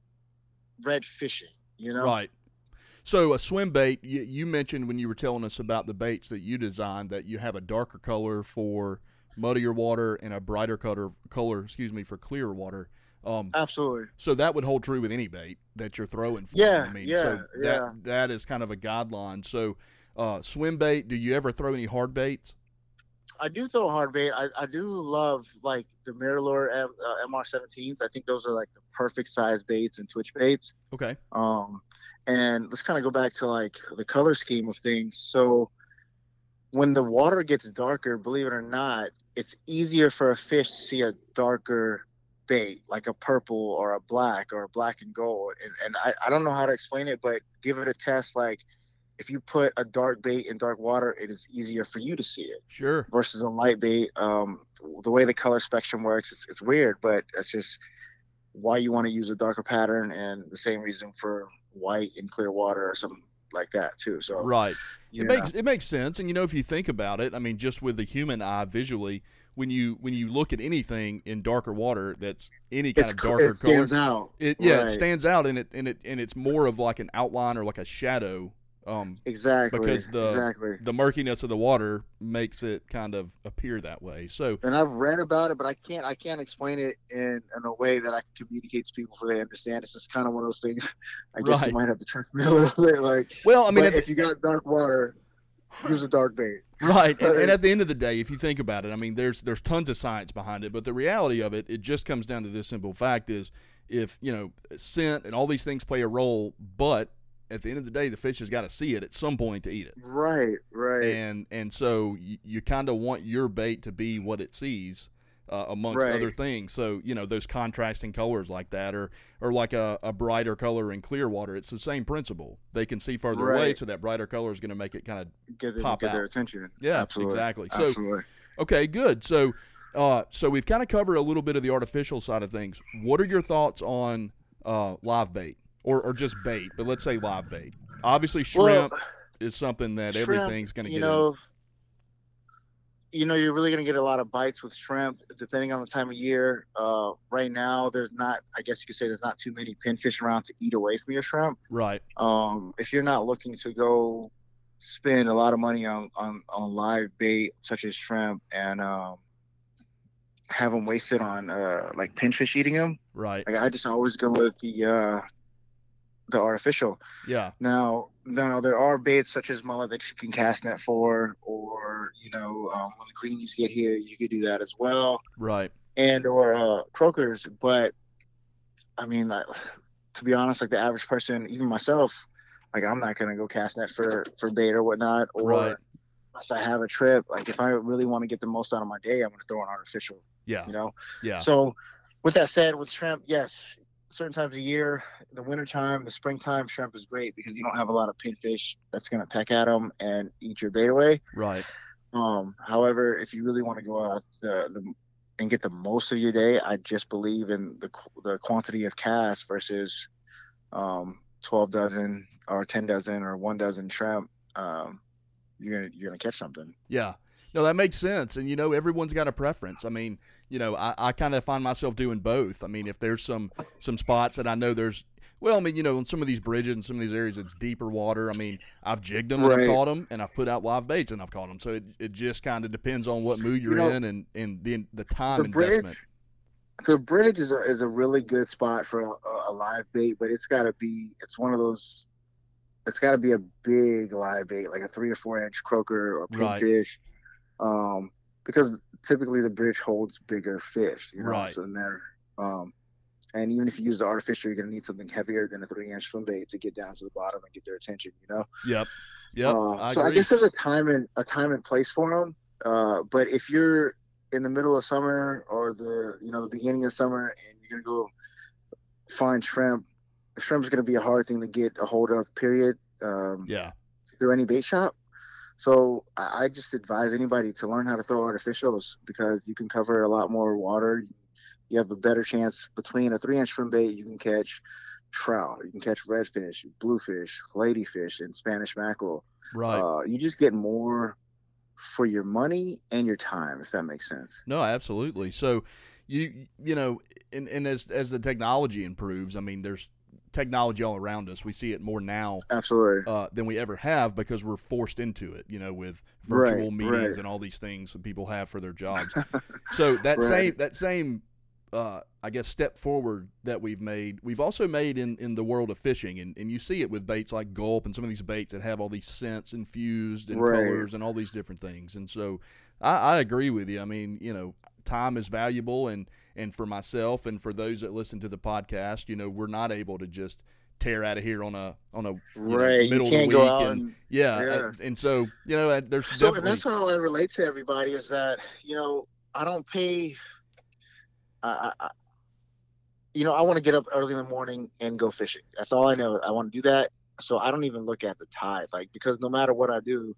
red fishing. You know, Right. So a swim bait, you, you mentioned when you were telling us about the baits that you designed that you have a darker color for muddier water and a brighter color, color, excuse me, for clearer water. Um, Absolutely. So that would hold true with any bait that you're throwing. For Yeah, them. I mean, yeah, so that yeah. that is kind of a guideline. So uh, swim bait. Do you ever throw any hard baits? I do throw hard bait. I, I do love like the Mirror M, uh, M R seventeens. I think those are like the perfect size baits and twitch baits. Okay. Um, and let's kind of go back to like the color scheme of things. So when the water gets darker, believe it or not, it's easier for a fish to see a darker bait, like a purple or a black or a black and gold. And, and I, I don't know how to explain it, but give it a test. Like if you put a dark bait in dark water, it is easier for you to see it. Sure. Versus a light bait. Um, the way the color spectrum works, it's, it's weird, but it's just why you want to use a darker pattern, and the same reason for white in clear water or something like that too. So Right. It you know. makes it makes sense, and you know, if you think about it, I mean, just with the human eye visually, when you when you look at anything in darker water that's any kind It's, of darker it stands color, out. it yeah, Right. it stands out, and it and it and it's more of like an outline or like a shadow. Um, Exactly. because the- exactly. the murkiness of the water makes it kind of appear that way. So And I've read about it, but I can't I can't explain it in, in a way that I can communicate to people so they understand. It's just kind of one of those things. I guess Right. you might have to trust me a little bit. Like, well, I mean, but at the- if you got dark water, use a dark bait. Right, and, and at the end of the day, if you think about it, I mean, there's there's tons of science behind it, but the reality of it, it just comes down to this simple fact: is if you know scent and all these things play a role, but at the end of the day, the fish has got to see it at some point to eat it, Right. Right. and and so you, you kind of want your bait to be what it sees. Uh, amongst Right. other things, so you know those contrasting colors like that, or or like a, a brighter color in clear water. It's the same principle. They can see further away, Right. so that brighter color is going to make it kind of get them, pop get their out. attention. Yeah, Absolutely. exactly. So Absolutely. okay, good. So, uh, so we've kind of covered a little bit of the artificial side of things. What are your thoughts on uh, live bait, or or just bait? But let's say live bait. Obviously, shrimp Well, is something that shrimp, everything's going to you get know, you know, you're really going to get a lot of bites with shrimp, depending on the time of year. Uh, right now, there's not, I guess you could say there's not too many pinfish around to eat away from your shrimp. in. Right. Um, if you're not looking to go spend a lot of money on, on, on live bait, such as shrimp, and um, have them wasted on uh, like pinfish eating them, Right. like I just always go with the uh, the artificial. Yeah. Now, now there are baits such as mullet that you can cast net for, or you know, um, when the greenies get here, you could do that as well, Right. and or uh, croakers. But I mean, like, to be honest, like the average person, even myself, like I'm not gonna go cast net for for bait or whatnot, or Right. unless I have a trip. Like if I really want to get the most out of my day, I'm gonna throw an artificial. Yeah. You know. Yeah. So, with that said, with shrimp, yes, certain times of year, the wintertime, the springtime, shrimp is great because you don't have a lot of pinfish that's going to peck at them and eat your bait away. Right. Um, however, if you really want to go out the, the, and get the most of your day, I just believe in the the quantity of cast versus um, twelve dozen or ten dozen or one dozen shrimp. Um, you're gonna you're gonna catch something. Yeah. No, that makes sense. And, you know, everyone's got a preference. I mean, you know, I, I kind of find myself doing both. I mean, if there's some some spots that I know there's, well, I mean, you know, in some of these bridges and some of these areas, it's deeper water. I mean, I've jigged them and I've Right. caught them, and I've put out live baits and I've caught them. So it, it just kind of depends on what mood you're You know, in and, and the, the time The bridge, investment. the bridge is a, is a really good spot for a, a live bait, but it's got to be, it's one of those, it's got to be a big live bait, like a three or four inch croaker or Right. pinfish. Um, because typically the bridge holds bigger fish, you know. Right. So then they're, um, and even if you use the artificial, you're gonna need something heavier than a three inch swim bait to get down to the bottom and get their attention, you know. Yep. Yep. Uh, I so agree. I guess there's a time and a time and place for them. Uh, but if you're in the middle of summer or the you know the beginning of summer and you're gonna go find shrimp, shrimp is gonna be a hard thing to get a hold of. Period. Um, yeah. Through any bait shop. So I, I just advise anybody to learn how to throw artificials because you can cover a lot more water. You have a better chance between a three inch swim bait. You can catch trout, you can catch redfish, bluefish, ladyfish, and Spanish mackerel. Right. Uh, you just get more for your money and your time, if that makes sense. No, absolutely. So you you know, and, and as as the technology improves, I mean, there's technology all around us. We see it more now Absolutely. uh, than we ever have because we're forced into it, you know, with virtual Right, meetings right. and all these things that people have for their jobs. So that Right. same that same uh, I guess step forward that we've made, we've also made in, in the world of fishing, and, and you see it with baits like gulp and some of these baits that have all these scents infused and Right. colors and all these different things. And so I, I agree with you. I mean, you know, time is valuable, and and for myself and for those that listen to the podcast, you know, we're not able to just tear out of here on a on a you Right. know, You middle can't of the go week, out and, and- yeah, yeah. uh, and so you know, uh, there's So, and definitely that's how I relate to everybody is that, you know, I don't pay, I, I, you know, I want to get up early in the morning and go fishing. That's all I know. I want to do that. So I don't even look at the tide, like, because no matter what I do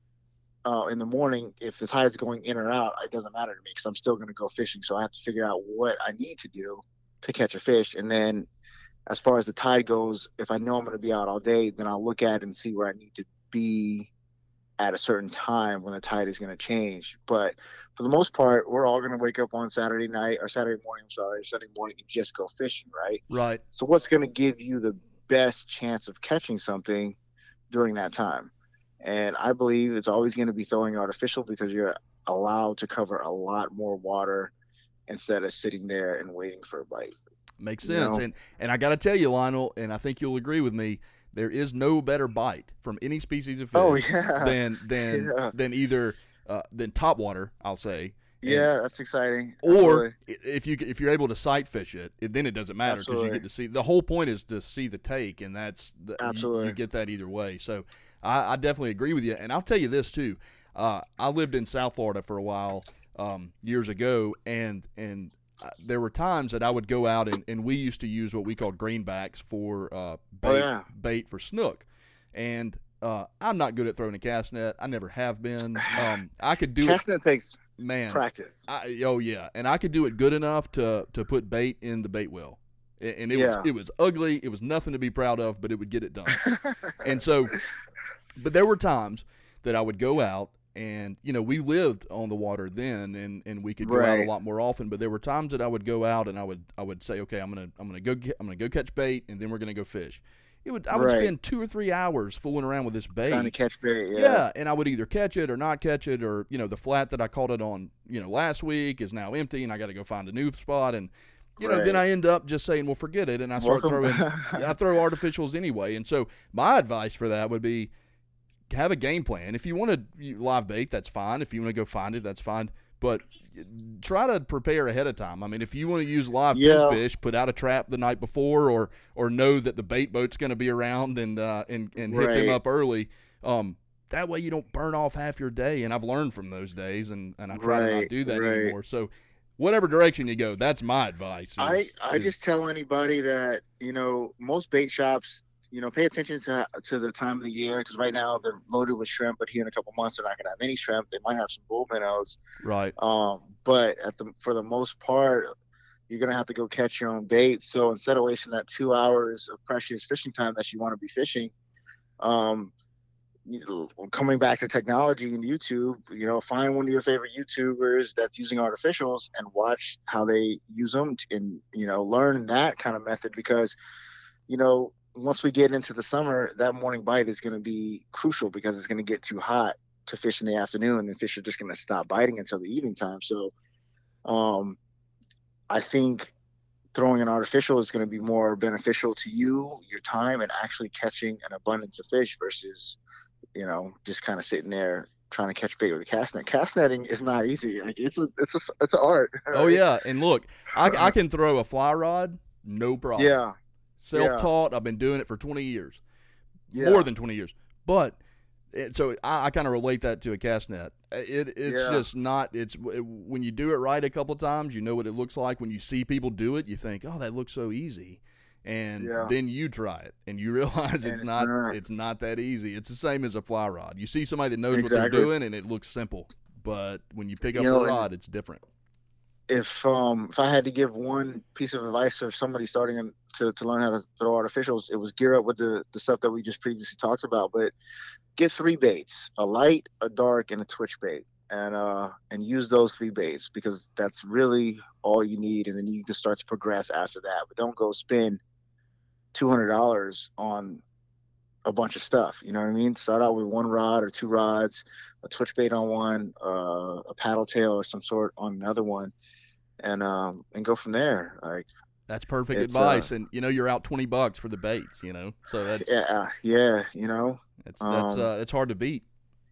uh, in the morning, if the tide's going in or out, it doesn't matter to me because I'm still going to go fishing. So I have to figure out what I need to do to catch a fish. And then as far as the tide goes, if I know I'm going to be out all day, then I'll look at it and see where I need to be at a certain time when the tide is going to change. But for the most part, we're all going to wake up on Saturday night or Saturday morning, I'm sorry, Saturday morning and just go fishing, right? right. So what's going to give you the best chance of catching something during that time? And I believe it's always going to be throwing artificial because you're allowed to cover a lot more water instead of sitting there and waiting for a bite. Makes You sense. know? And and I got to tell you, Lionel, and I think you'll agree with me, there is no better bite from any species of fish Oh, yeah. than than Yeah. than either uh, than topwater, I'll say. And- Yeah, that's exciting. Or Absolutely. i- if you if you're able to sight fish it, it then it doesn't matter because you Absolutely. get to see. The whole point is to see the take, and that's the, you, Absolutely. you get that either way. So I, I definitely agree with you, and I'll tell you this too. Uh, I lived in South Florida for a while um, years ago, and and uh, there were times that I would go out and, and we used to use what we called greenbacks for uh, bait, Oh, yeah. bait for snook, and uh, I'm not good at throwing a cast net. I never have been. Um, I could do Cast net takes it, man. practice. I, oh yeah, and I could do it good enough to to put bait in the bait well, and, and it Yeah. was it was ugly. It was nothing to be proud of, but it would get it done. And so, but there were times that I would go out, and you know we lived on the water then, and, and we could go out a Right. lot more often. But there were times that I would go out and I would I would say, okay, I'm gonna I'm gonna go get, I'm gonna go catch bait, and then we're gonna go fish. It would I would Right. spend two or three hours fooling around with this bait. Trying to catch bait. Yeah. Yeah, and I would either catch it or not catch it, or you know the flat that I caught it on, you know, last week is now empty, and I got to go find a new spot, and you know then Right. I end up just saying, well, forget it, and I start Welcome. throwing, I throw artificials anyway, and so my advice for that would be have a game plan. If you want to live bait, that's fine. If you want to go find it, that's fine, but try to prepare ahead of time. I mean, if you want to use live Yeah. fish, put out a trap the night before, or or know that the bait boat's going to be around and uh, and and hit them Right. up early. Um, that way you don't burn off half your day. And I've learned from those days, and, and I try to not Right, do that right. anymore. So, whatever direction you go, that's my advice. is- I, I is- just tell anybody that, you know, most bait shops, you know, pay attention to to the time of the year because right now they're loaded with shrimp, but here in a couple months they're not going to have any shrimp. They might have some bull minnows. right, Um, but at the for the most part, you're gonna have to go catch your own bait. So instead of wasting that two hours of precious fishing time that you want to be fishing, um, you know, coming back to technology and YouTube, you know, find one of your favorite YouTubers that's using artificials and watch how they use them, and you know, learn that kind of method because, you know, once we get into the summer, that morning bite is going to be crucial because it's going to get too hot to fish in the afternoon, and fish are just going to stop biting until the evening time. So, um, I think throwing an artificial is going to be more beneficial to you, your time, and actually catching an abundance of fish versus, you know, just kind of sitting there trying to catch bait with a cast net. Cast netting is not easy. Like it's a it's a it's an art. Oh right? yeah, and look, I, I can throw a fly rod, no problem. Yeah. Self-taught. Yeah. I've been doing it for twenty years, yeah. more than twenty years. But it, so I, I kind of relate that to a cast net. It it's yeah. just not. It's it, when you do it right a couple times, you know what it looks like. When you see people do it, you think, oh, that looks so easy. And yeah. then you try it, and you realize it's, it's not, not it's not that easy. It's the same as a fly rod. You see somebody that knows exactly. what they're doing, and it looks simple. But when you pick up you know, the rod, it's different. If um if I had to give one piece of advice for somebody starting to, to learn how to throw artificials, it was gear up with the, the stuff that we just previously talked about. But get three baits: a light, a dark, and a twitch bait, and uh and use those three baits, because that's really all you need, and then you can start to progress after that. But don't go spend two hundred dollars on a bunch of stuff. You know what I mean? Start out with one rod or two rods, a twitch bait on one, uh, a paddle tail or some sort on another one, and um and go from there. Like that's perfect advice. Uh, and you know, you're out twenty bucks for the baits. You know, so that's yeah, yeah. You know, it's that's um, uh, it's hard to beat.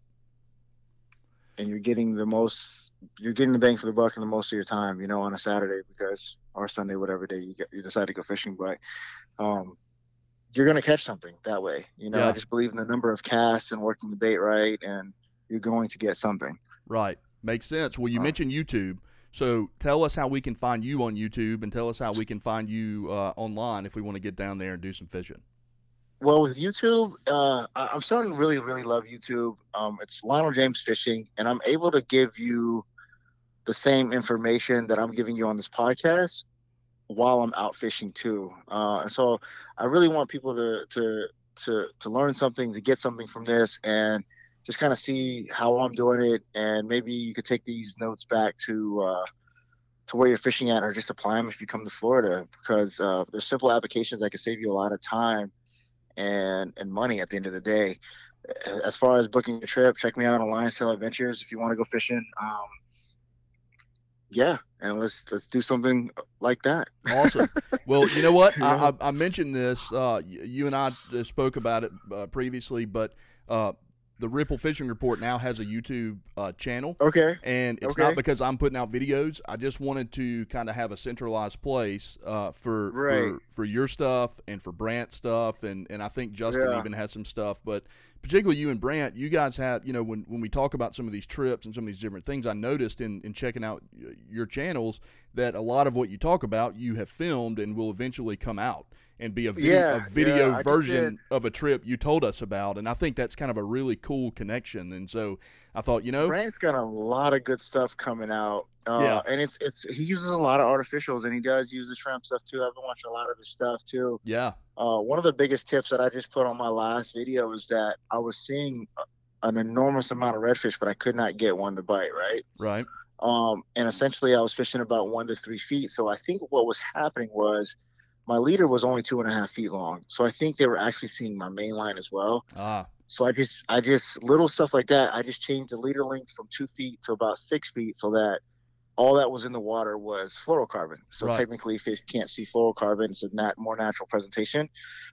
And you're getting the most, you're getting the bang for the buck in the most of your time. You know, on a Saturday because or Sunday, whatever day you get, you decide to go fishing, but um. you're going to catch something that way. You know, yeah. I just believe in the number of casts and working the bait right, and you're going to get something. Right. Makes sense. Well, you uh, mentioned YouTube. So tell us how we can find you on YouTube, and tell us how we can find you uh, online if we want to get down there and do some fishing. Well, with YouTube, uh, I'm starting to really, really love YouTube. Um, it's Lionel James Fishing, and I'm able to give you the same information that I'm giving you on this podcast while I'm out fishing too. Uh, and so I really want people to, to, to, to learn something, to get something from this, and just kind of see how I'm doing it. And maybe you could take these notes back to, uh, to where you're fishing at, or just apply them if you come to Florida, because uh, there's simple applications that can save you a lot of time and, and money at the end of the day. As far as booking a trip, check me out on Lion Sail Adventures if you want to go fishing. Um, yeah, and let's let's do something like that. Awesome. Well, you know what? I, I, I mentioned this. Uh, you and I spoke about it uh, previously, but uh, the Ripple Fishing Report now has a YouTube uh, channel. Okay. And it's okay. not because I'm putting out videos. I just wanted to kind of have a centralized place uh, for, right. for for your stuff and for Brant's stuff, and, and I think Justin yeah. even has some stuff. But particularly you and Brant, you guys have, you know, when, when we talk about some of these trips and some of these different things, I noticed in, in checking out your channels that a lot of what you talk about you have filmed and will eventually come out and be a, vid- yeah, a video yeah, version of a trip you told us about. And I think that's kind of a really cool connection. And so I thought, you know, Brant's got a lot of good stuff coming out. Uh, yeah. And it's, it's, he uses a lot of artificials, and he does use the shrimp stuff too. I've been watching a lot of his stuff too. Yeah. Uh, one of the biggest tips that I just put on my last video is that I was seeing an enormous amount of redfish, but I could not get one to bite. Right. Right. Um, and essentially I was fishing about one to three feet. So I think what was happening was my leader was only two and a half feet long. So I think they were actually seeing my main line as well. Ah. So I just, I just little stuff like that. I just changed the leader length from two feet to about six feet so that all that was in the water was fluorocarbon. So right. technically fish can't see fluorocarbon. It's a nat- more natural presentation.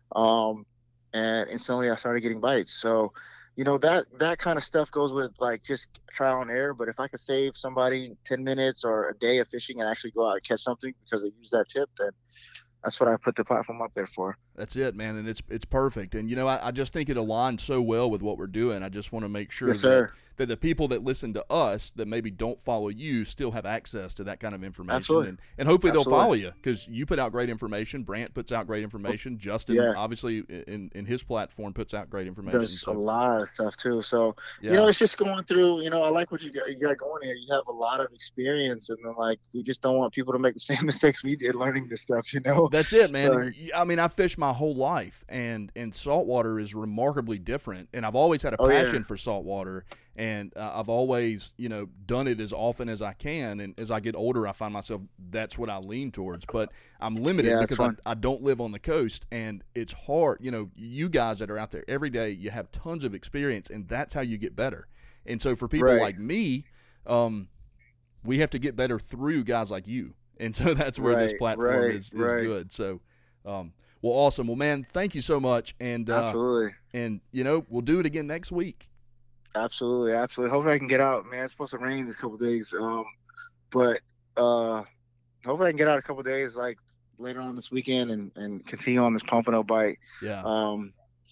Um, and instantly I started getting bites. So, you know, that, that kind of stuff goes with like just trial and error. But if I could save somebody ten minutes or a day of fishing and actually go out and catch something because they use that tip, then that's what I put the platform up there for. That's it, man, and it's it's perfect. And, you know, I, I just think it aligns so well with what we're doing. I just want to make sure yes, that, that the people that listen to us that maybe don't follow you still have access to that kind of information. Absolutely. And, and hopefully Absolutely. they'll follow you, because you put out great information. Brant puts out great information. Justin, yeah. obviously, in, in his platform, puts out great information. There's so. a lot of stuff, too. So, yeah. you know, it's just going through, you know, I like what you got, you got going here. You have a lot of experience, and then, like, you just don't want people to make the same mistakes we did learning this stuff, you know? That's it, man. So, I mean, I fished my whole life, and, and saltwater is remarkably different. And I've always had a oh, passion yeah. for saltwater, and uh, I've always, you know, done it as often as I can. And as I get older, I find myself that's what I lean towards. But I'm limited yeah, because I, I don't live on the coast, and it's hard. You know, you guys that are out there every day, you have tons of experience, and that's how you get better. And so for people right. like me, um, we have to get better through guys like you. And so that's where right, this platform right, is, is right. good. So, um, well, awesome. Well, man, thank you so much. And, uh, absolutely. and, you know, we'll do it again next week. Absolutely, absolutely. Hopefully I can get out, man. It's supposed to rain this couple days. Um, but uh, hopefully I can get out a couple days, like later on this weekend, and, and continue on this Pompano bite. Yeah. Um,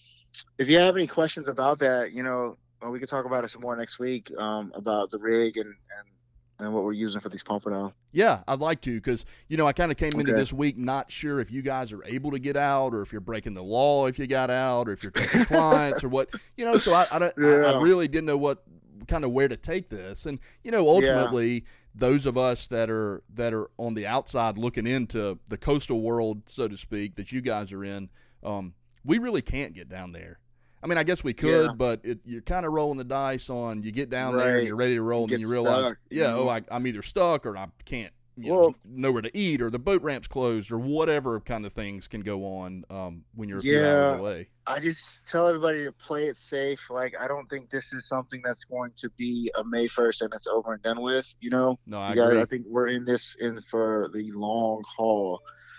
if you have any questions about that, you know, uh, we could talk about it some more next week. Um, about the rig and and and what we're using for these Pompano. Yeah, I'd like to, because, you know, I kind of came into Okay. this week not sure if you guys are able to get out, or if you're breaking the law if you got out, or if you're taking clients or what, you know, so I, I, don't- I, I Yeah. really didn't know what kind of where to take this. And, you know, ultimately, those of us that are that are on the outside looking into the coastal world, so to speak, that you guys are in, um, we really can't get down there. I mean, I guess we could, Yeah. but it, you're kind of rolling the dice on, you get down there and Right. you're ready to roll, and then Get you realize, stuck, you yeah, know? oh, I, I'm either stuck or I can't, you know, Well- nowhere to eat, or the boat ramp's closed, or whatever kind of things can go on um, when you're a few Yeah. hours away. I just tell everybody to play it safe. Like, I don't think this is something that's going to be a May first and it's over and done with, you know? No, I You guys, agree. I think we're in this in for the long haul.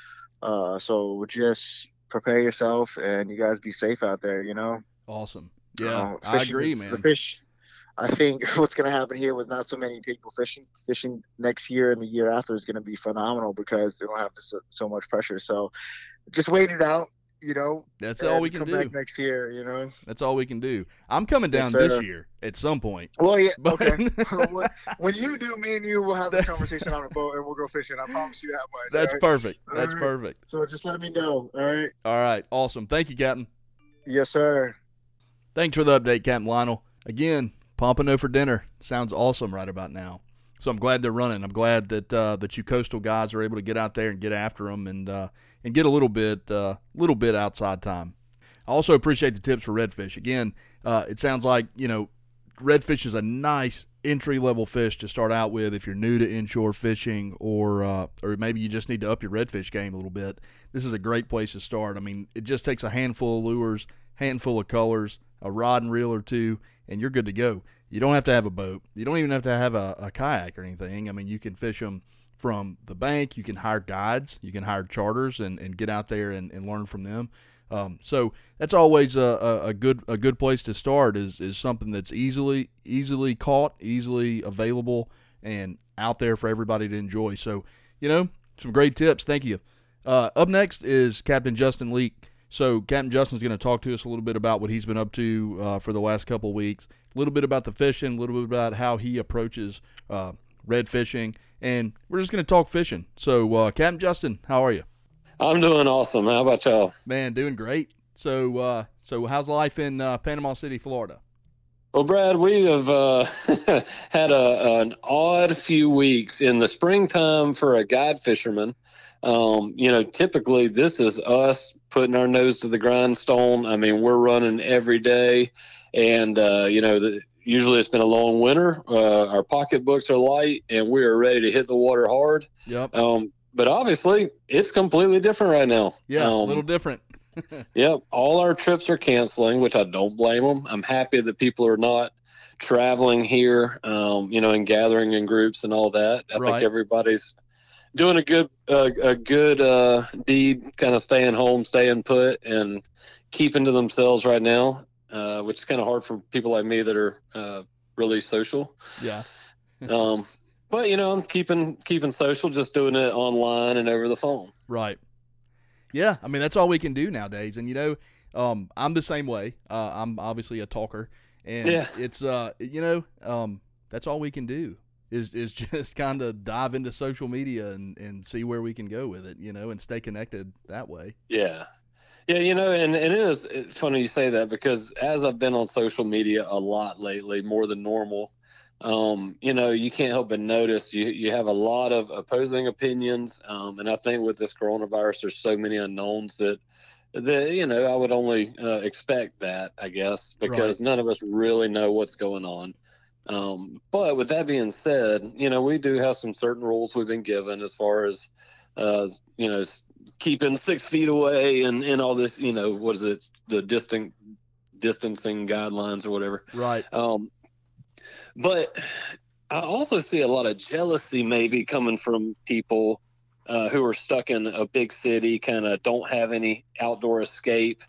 Uh, so just prepare yourself, and you guys be safe out there, you know? Awesome. Yeah, Uh, I fishing agree, is- man. The fish, I think what's going to happen here with not so many people fishing, fishing next year and the year after is going to be phenomenal, because they don't have this, so, so much pressure. So just wait it out, you know? That's all and we can come do. back next year, you know? That's all we can do. I'm coming Yes, down this sir. year at some point. Well, yeah, But- okay. when, when you do, me and you will have this That's- conversation on a boat, and we'll go fishing. I promise you that much. That's all right? perfect. That's All right. perfect. So just let me know, all right? All right, awesome. Thank you, Captain. Yes, sir. Thanks for the update, Captain Lionel. Again, Pompano for dinner. Sounds awesome right about now. So I'm glad they're running. I'm glad that uh, that you coastal guys are able to get out there and get after them, and uh, and get a little bit uh, little bit outside time. I also appreciate the tips for redfish. Again, uh, it sounds like, you know, redfish is a nice entry level fish to start out with if you're new to inshore fishing, or uh, or maybe you just need to up your redfish game a little bit. This is a great place to start. I mean, it just takes a handful of lures, handful of colors, a rod and reel or two, and you're good to go. You don't have to have a boat. You don't even have to have a, a kayak or anything. I mean, you can fish them from the bank. You can hire guides. You can hire charters and, and get out there and, and learn from them. Um, so that's always a, a, a good a good place to start, is is something that's easily easily caught, easily available, and out there for everybody to enjoy. So, you know, some great tips. Thank you. Uh, up next is Captain Justin Leake. So Captain Justin's going to talk to us a little bit about what he's been up to uh, for the last couple of weeks, a little bit about the fishing, a little bit about how he approaches uh, red fishing, and we're just going to talk fishing. So, uh, Captain Justin, how are you? I'm doing awesome. How about y'all? Man, doing great. So, uh, so how's life in uh, Panama City, Florida? Well, Brad, we have uh, had a, an odd few weeks in the springtime for a guide fisherman. Um, you know, typically this is us putting our nose to the grindstone. I mean, we're running every day, and uh, you know, the, usually it's been a long winter. Uh, our pocketbooks are light, and we are ready to hit the water hard. Yep. Um, but obviously, it's completely different right now. Yeah, a Um, little different. Yep, all our trips are canceling, which I don't blame them. I'm happy that people are not traveling here, um, you know, and gathering in groups and all that. I Right. think everybody's doing a good uh, a good uh, deed, kind of staying home, staying put, and keeping to themselves right now, uh, which is kind of hard for people like me that are uh, really social. Yeah. Um, but you know, I'm keeping keeping social, just doing it online and over the phone. Right. Yeah, I mean, that's all we can do nowadays. And, you know, um, I'm the same way. Uh, I'm obviously a talker. And Yeah. it's, uh, you know, um, that's all we can do is is just kind of dive into social media and, and see where we can go with it, you know, and stay connected that way. Yeah. Yeah, you know, and, and it is it's funny you say that, because as I've been on social media a lot lately, more than normal, um, you know, you can't help but notice you, you have a lot of opposing opinions. Um, and I think with this coronavirus, there's so many unknowns that, that you know, I would only uh, expect that, I guess, because Right. none of us really know what's going on. Um, but with that being said, you know, we do have some certain rules we've been given as far as, uh, you know, keeping six feet away and, and all this, you know, what is it, the distant distancing guidelines or whatever. Right. Um, but I also see a lot of jealousy maybe coming from people uh, who are stuck in a big city, kind of don't have any outdoor escape.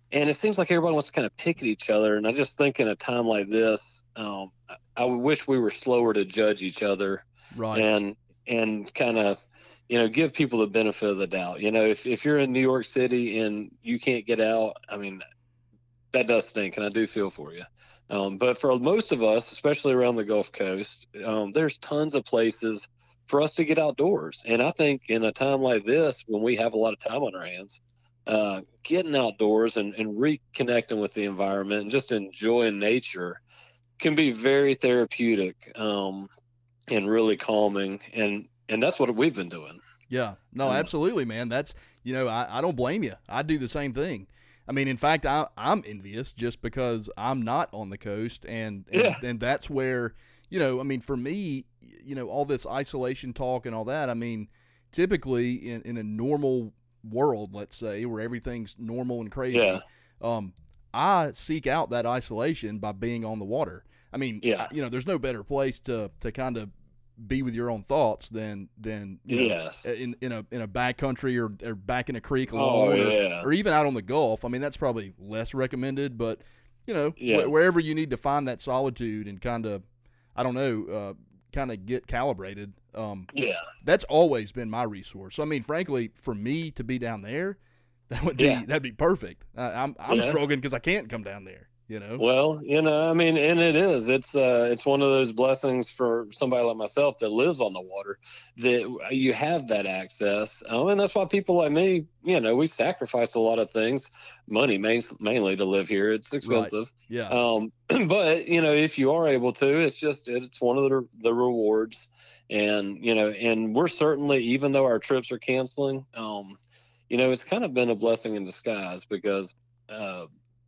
and it seems like everybody wants to kind of pick at each other. And I just think in a time like this, um, I, I wish we were slower to judge each other, right? And and kind of, you know, give people the benefit of the doubt. You know, if if you're in New York City and you can't get out, I mean, that does stink, and I do feel for you. Um, but for most of us, especially around the Gulf Coast, um, there's tons of places for us to get outdoors. And I think in a time like this, when we have a lot of time on our hands, uh, getting outdoors and, and reconnecting with the environment and just enjoying nature can be very therapeutic, um, and really calming. And, and that's what we've been doing. Yeah, no, absolutely, man. That's, you know, I, I don't blame you. I do the same thing. I mean, in fact, I, I'm envious just because I'm not on the coast, and and, Yeah. and that's where, you know, I mean, for me, you know, all this isolation talk and all that, I mean, typically in, in a normal world, let's say, where everything's normal and crazy, Yeah. um, I seek out that isolation by being on the water. I mean, Yeah. I, you know, there's no better place to, to kind of be with your own thoughts than than you know, Yes. in in a in a backcountry or, or back in a creek Oh, alone, yeah. or, or even out on the Gulf. I mean, that's probably less recommended, but you know, Yeah. wh- wherever you need to find that solitude and kind of, I don't know, uh, kind of get calibrated. Um, Yeah. that's always been my resource. So I mean, frankly, for me to be down there, that would be Yeah. that'd be perfect. Uh, I'm I'm Yeah. struggling because I can't come down there. You know. Well, you know, I mean, and it is. It's uh, it's one of those blessings for somebody like myself that lives on the water, that you have that access. Um, and that's why people like me, you know, we sacrifice a lot of things, money main, mainly to live here. It's expensive. Yeah. Um, but you know, if you are able to, it's just it's one of the the rewards. And you know, and we're certainly, even though our trips are canceling, um, you know, it's kind of been a blessing in disguise because. Uh,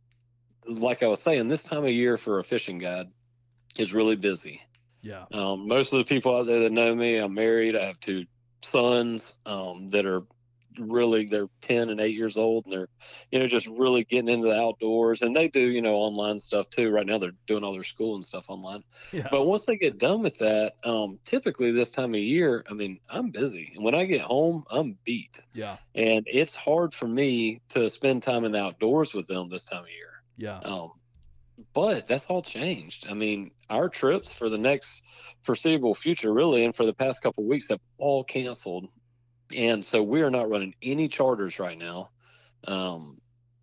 Like I was saying, this time of year for a fishing guide is really busy. Yeah. Um, most of the people out there that know me, I'm married. I have two sons um, that are really, they're ten and eight years old, and they're, you know, just really getting into the outdoors. And they do, you know, online stuff too. Right now, they're doing all their school and stuff online. Yeah. But once they get done with that, um, typically this time of year, I mean, I'm busy. And when I get home, I'm beat. Yeah. And it's hard for me to spend time in the outdoors with them this time of year. Yeah. Um, but that's all changed. I mean, our trips for the next foreseeable future, really, and for the past couple of weeks have all canceled. And so we are not running any charters right now. Um,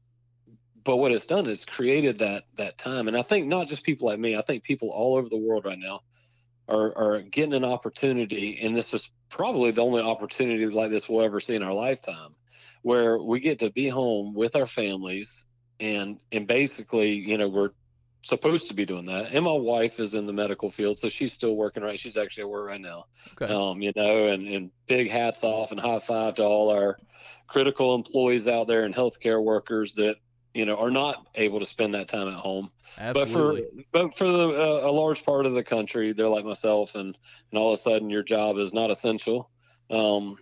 but what it's done is created that that time. And I think not just people like me, I think people all over the world right now are, are getting an opportunity. And this is probably the only opportunity like this we'll ever see in our lifetime, where we get to be home with our families. And and basically, you know, we're supposed to be doing that. And my wife is in the medical field, so she's still working, right? She's actually at work right now. Okay. Um, you know, and, and big hats off and high five to all our critical employees out there and healthcare workers that, you know, are not able to spend that time at home. Absolutely. But for but for the, uh, a large part of the country, they're like myself, and, and all of a sudden your job is not essential. Um,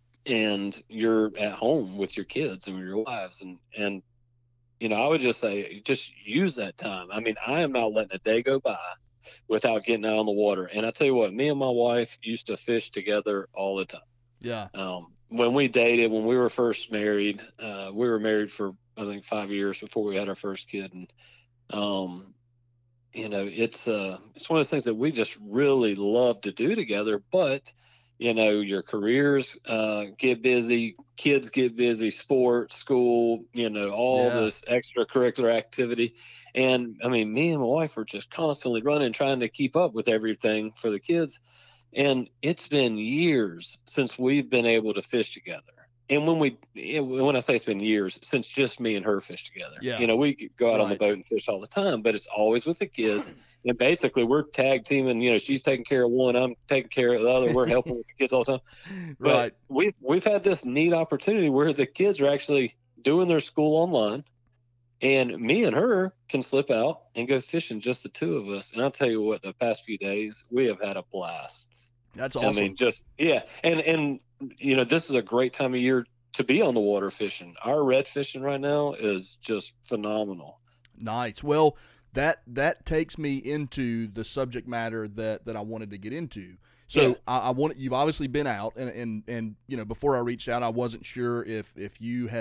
and you're at home with your kids and your wives, and, and, you know, I would just say, just use that time. I mean, I am not letting a day go by without getting out on the water. And I tell you what, me and my wife used to fish together all the time. Yeah. Um, when we dated, when we were first married, uh, we were married for, I think, five years before we had our first kid. And, um, you know, it's, uh, it's one of those things that we just really love to do together. But, you know, your careers uh, get busy, kids get busy, sports, school, you know, all Yeah. this extracurricular activity. And I mean, me and my wife were just constantly running, trying to keep up with everything for the kids. And it's been years since we've been able to fish together. And when we, when I say it's been years, since just me and her fish together. Yeah. You know, we could go out on the Right. boat and fish all the time, but it's always with the kids. And basically, we're tag teaming. You know, she's taking care of one, I'm taking care of the other. We're helping with the kids all the time. But Right. we've we've had this neat opportunity where the kids are actually doing their school online, and me and her can slip out and go fishing, just the two of us. And I'll tell you what, the past few days we have had a blast. That's awesome. I mean, just yeah, and and you know, this is a great time of year to be on the water fishing. Our red fishing right now is just phenomenal. Nice. Well, that that takes me into the subject matter that, that I wanted to get into. So Yeah. I, I want you've obviously been out, and, and and you know, before I reached out, I wasn't sure if if you had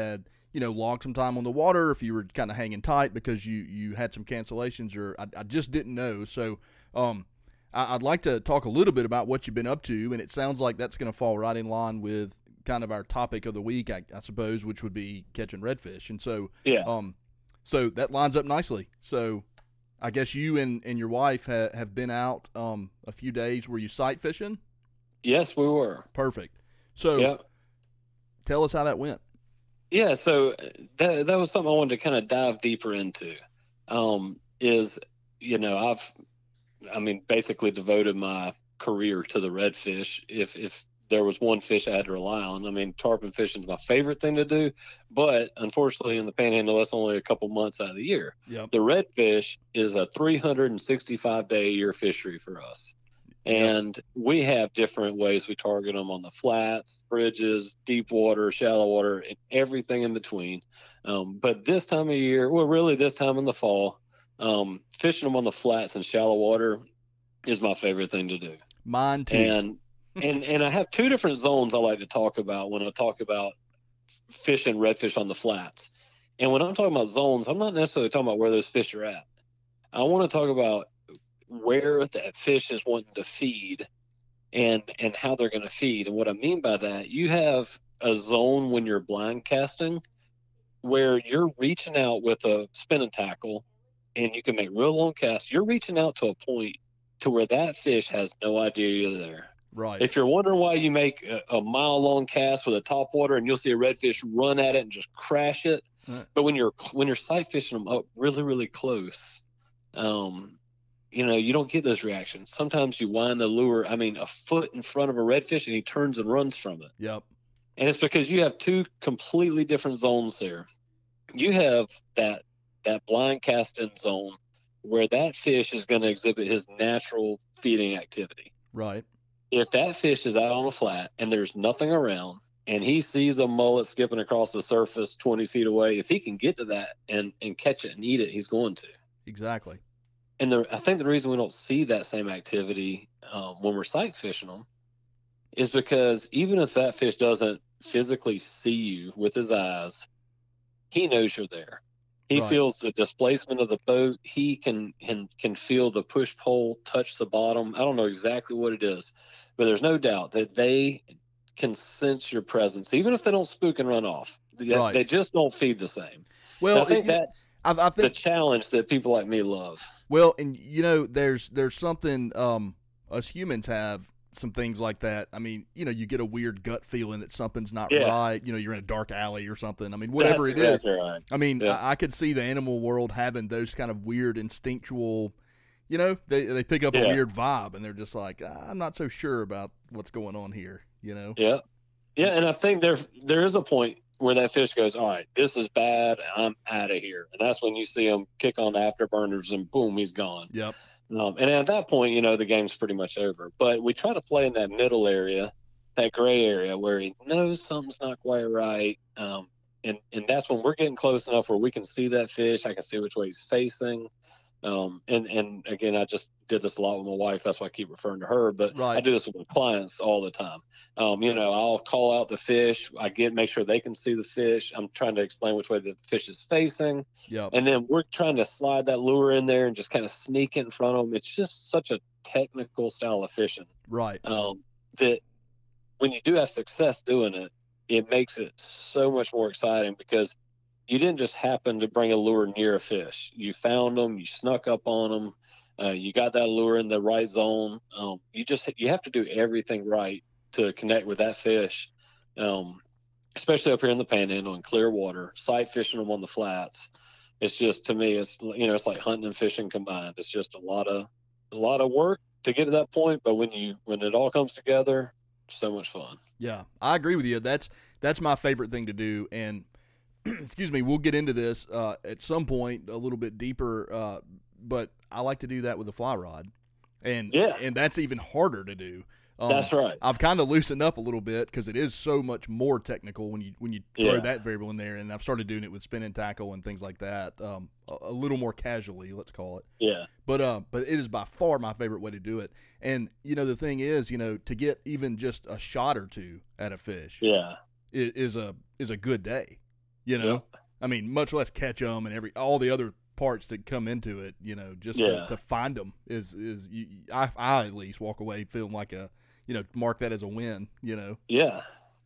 you know, logged some time on the water, if you were kind of hanging tight because you, you had some cancellations, or I, I just didn't know. So um, I, I'd like to talk a little bit about what you've been up to, and it sounds like that's going to fall right in line with kind of our topic of the week, I, I suppose, which would be catching redfish. And so, yeah. um, so that lines up nicely. So I guess you and, and your wife ha, have been out um, a few days. Were you sight fishing? Yes, we were. Perfect. So yeah. tell us how that went. Yeah, so that that was something I wanted to kind of dive deeper into. Um, is you know I've, I mean, basically devoted my career to the redfish. If if there was one fish I had to rely on, I mean, tarpon fishing is my favorite thing to do. But unfortunately, in the Panhandle, that's only a couple months out of the year. Yep. The redfish is a three hundred sixty-five day a year fishery for us. And yep. we have different ways we target them on the flats, bridges, deep water, shallow water, and everything in between. Um, but this time of year, well, really this time in the fall, um, fishing them on the flats and shallow water is my favorite thing to do. Mine too. And and and I have two different zones I like to talk about when I talk about fishing redfish on the flats. And when I'm talking about zones, I'm not necessarily talking about where those fish are at. I want to talk about where that fish is wanting to feed and and how they're going to feed. And what I mean by that, you have a zone when you're blind casting where you're reaching out with a spinning tackle and you can make real long casts. You're reaching out to a point to where that fish has no idea you're there. Right. If you're wondering why you make a, a mile long cast with a top water and you'll see a redfish run at it and just crash it, right. But when you're when you're sight fishing them up really really close, um you know, you don't get those reactions. Sometimes you wind the lure, I mean, a foot in front of a redfish and he turns and runs from it. Yep. And it's because you have two completely different zones there. You have that that blind casting zone where that fish is going to exhibit his natural feeding activity. Right. If that fish is out on a flat and there's nothing around and he sees a mullet skipping across the surface twenty feet away, if he can get to that and, and catch it and eat it, he's going to. Exactly. And the, I think the reason we don't see that same activity um, when we're sight fishing them is because even if that fish doesn't physically see you with his eyes, he knows you're there. He right. feels the displacement of the boat. He can, can can feel the push pole touch the bottom. I don't know exactly what it is, but there's no doubt that they can sense your presence, even if they don't spook and run off. They, right. they just don't feed the same. Well, and I think it, that's I, I think, the challenge that people like me love. Well, and you know, there's there's something um, us humans have some things like that. I mean, you know, you get a weird gut feeling that something's not yeah. right. You know, you're in a dark alley or something. I mean, whatever that's it is. Exactly right. I mean, yeah. I, I could see the animal world having those kind of weird instinctual. You know, they they pick up yeah. a weird vibe and they're just like, I'm not so sure about what's going on here. You know. Yeah, yeah, and I think there there is a point where that fish goes, all right, this is bad, I'm out of here. And that's when you see him kick on the afterburners and boom, he's gone. Yep. Um, and at that point, you know, the game's pretty much over. But we try to play in that middle area, that gray area where he knows something's not quite right. Um, and, and that's when we're getting close enough where we can see that fish. I can see which way he's facing. Um, and, and again, I just did this a lot with my wife. That's why I keep referring to her, but right. I do this with clients all the time. Um, you know, I'll call out the fish. I get, make sure they can see the fish. I'm trying to explain which way the fish is facing. Yep. And then we're trying to slide that lure in there and just kind of sneak it in front of them. It's just such a technical style of fishing. Right. Um, that when you do have success doing it, it makes it so much more exciting because you didn't just happen to bring a lure near a fish. You found them, you snuck up on them, uh, you got that lure in the right zone. Um, you just you have to do everything right to connect with that fish, um, especially up here in the Panhandle in clear water. Sight fishing them on the flats, it's just to me, it's you know it's like hunting and fishing combined. It's just a lot of a lot of work to get to that point, but when you when it all comes together, it's so much fun. Yeah, I agree with you. That's that's my favorite thing to do, and. Excuse me, we'll get into this uh, at some point a little bit deeper, uh, but I like to do that with a fly rod, and yeah. and that's even harder to do. Um, that's right. I've kind of loosened up a little bit because it is so much more technical when you when you throw yeah. that variable in there, and I've started doing it with spinning tackle and things like that, um, a, a little more casually, let's call it. Yeah. But uh, but it is by far my favorite way to do it, and you know the thing is, you know, to get even just a shot or two at a fish, yeah, is, is a is a good day. you know, Yep. I mean, much less catch them and every all the other parts that come into it, you know, just Yeah. to, to find them is is you, I I at least walk away feeling like a, you know, mark that as a win, you know. Yeah.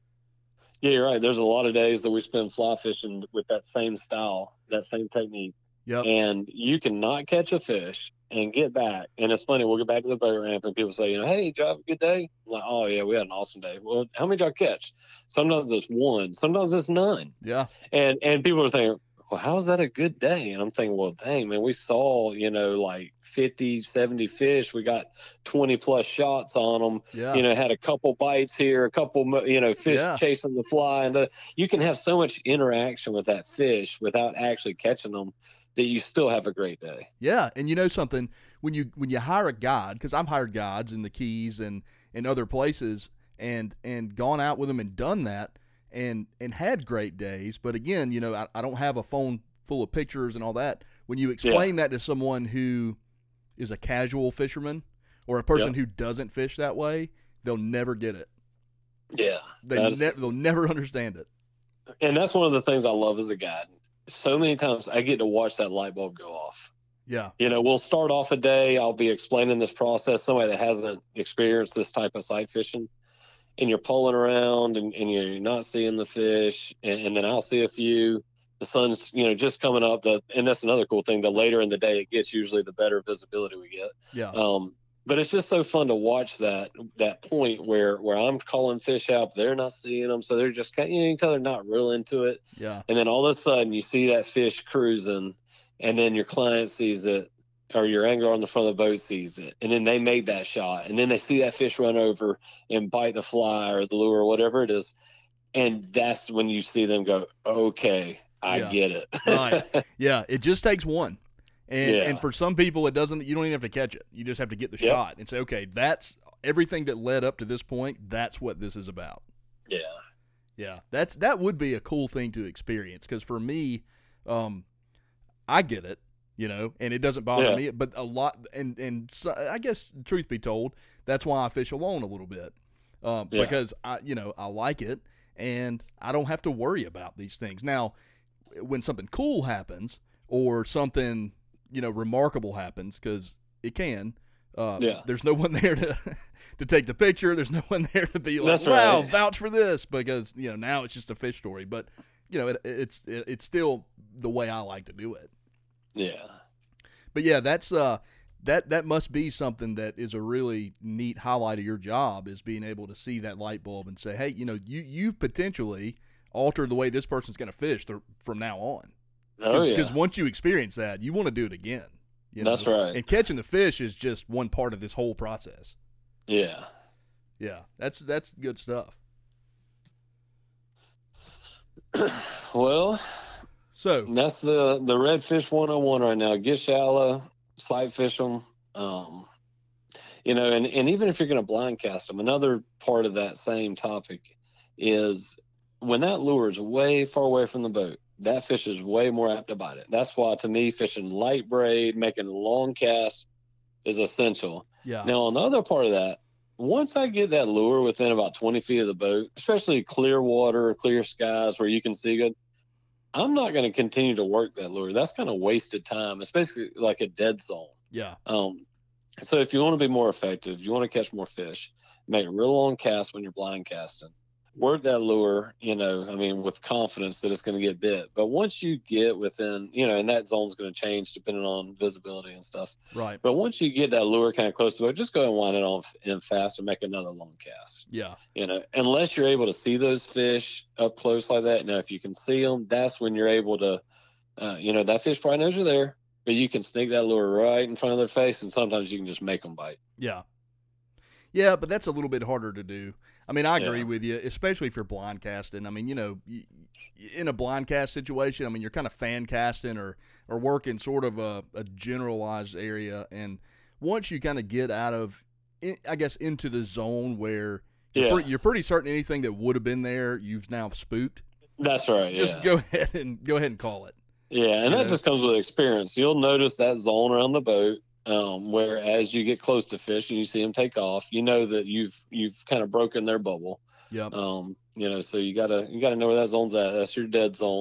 Yeah, you're right. There's a lot of days that we spend fly fishing with that same style, that same technique. Yep. And you cannot catch a fish and get back. And it's funny, we'll get back to the boat ramp and people say, you know, hey, did you have a good day? I'm like, oh, yeah, we had an awesome day. Well, how many did y'all catch? Sometimes it's one, sometimes it's none. Yeah. And and people are saying, well, how's that a good day? And I'm thinking, well, dang, man, we saw, you know, like fifty, seventy fish. We got twenty plus shots on them. Yeah. You know, had a couple bites here, a couple, you know, fish Yeah. chasing the fly. And the, you can have so much interaction with that fish without actually catching them that you still have a great day. Yeah, and you know something, when you when you hire a guide, because I've hired guides in the Keys and in other places, and and gone out with them and done that, and and had great days. But again, you know, I, I don't have a phone full of pictures and all that. When you explain that to someone who is a casual fisherman or a person Yep. who doesn't fish that way, they'll never get it. Yeah. They that's- ne- they'll never understand it. And that's one of the things I love as a guide. So many times I get to watch that light bulb go off. Yeah, You know, we'll start off a day, I'll be explaining this process, somebody that hasn't experienced this type of sight fishing, and you're pulling around and, and you're not seeing the fish, and, and then I'll see a few. The sun's, you know, just coming up, the, and that's another cool thing. The later in the day it gets, usually the better visibility we get. yeah, Um, but it's just so fun to watch that that point where where I'm calling fish out, they're not seeing them, so they're just kind of, you know, you can tell they're not real into it. yeah, And then all of a sudden you see that fish cruising, and then your client sees it, or your angler on the front of the boat sees it, and then they made that shot, and then they see that fish run over and bite the fly or the lure or whatever it is, and that's when you see them go, okay, I Yeah. get it. Right. yeah. It just takes one. And Yeah. and for some people, it doesn't. You don't even have to catch it. You just have to get the Yep. shot and say, okay, that's everything that led up to this point. That's what this is about. Yeah. Yeah, that's that would be a cool thing to experience because for me, um, I get it, you know, and it doesn't bother Yeah. me. But a lot, and and so, I guess truth be told, that's why I fish alone a little bit, um, Yeah. because I, you know, I like it and I don't have to worry about these things. Now, when something cool happens or something, you know, remarkable happens, because it can. Uh, Yeah. There's no one there to to take the picture. There's no one there to be like, That's wow, right. vouch for this, because you know now it's just a fish story. But you know, it, it's it, it's still the way I like to do it. Yeah. But yeah, that's uh that that must be something that is a really neat highlight of your job, is being able to see that light bulb and say, hey, you know, you you've potentially altered the way this person's going to fish th- from now on. Oh, yeah. Because once you experience that, you want to do it again. You know? That's right. And catching the fish is just one part of this whole process. Yeah. Yeah, that's that's good stuff. Well, So that's the the redfish one oh one right now. Get shallow, sight fish them. Um, you know, and, and even if you're going to blind cast them, another part of that same topic is when that lure is way far away from the boat, that fish is way more apt to bite it. That's why, to me, fishing light braid, making a long cast is essential. yeah, Now, on the other part of that, once I get that lure within about twenty feet of the boat, especially clear water, clear skies where you can see good, I'm not going to continue to work that lure. That's kind of wasted time. It's basically like a dead zone. yeah, Um, so if you want to be more effective, you want to catch more fish, make a real long cast when you're blind casting. Work that lure, you know, I mean, with confidence that it's going to get bit. But once you get within, you know, and that zone's going to change depending on visibility and stuff. right, But once you get that lure kind of close to it, just go and wind it on in fast and make another long cast. yeah, You know, unless you're able to see those fish up close like that. Now, if you can see them, that's when you're able to, uh, you know, that fish probably knows you're there, but you can sneak that lure right in front of their face, and sometimes you can just make them bite. yeah. Yeah, but that's a little bit harder to do. I mean, I agree Yeah. with you, especially if you're blind casting. I mean, you know, y- y- in a blind cast situation, I mean, you're kind of fan casting or, or working sort of a, a generalized area. And once you kind of get out of, I guess, into the zone where you're, Yeah. pretty, you're pretty certain anything that would have been there, you've now spooked, That's right. just yeah. go ahead and go ahead and call it. Yeah, and you that know? just comes with experience. You'll notice that zone around the boat, um, where as you get close to fish and you see them take off, you know that you've you've kind of broken their bubble. Yep. Um, you know, so you gotta you gotta know where that zone's at. That's your dead zone.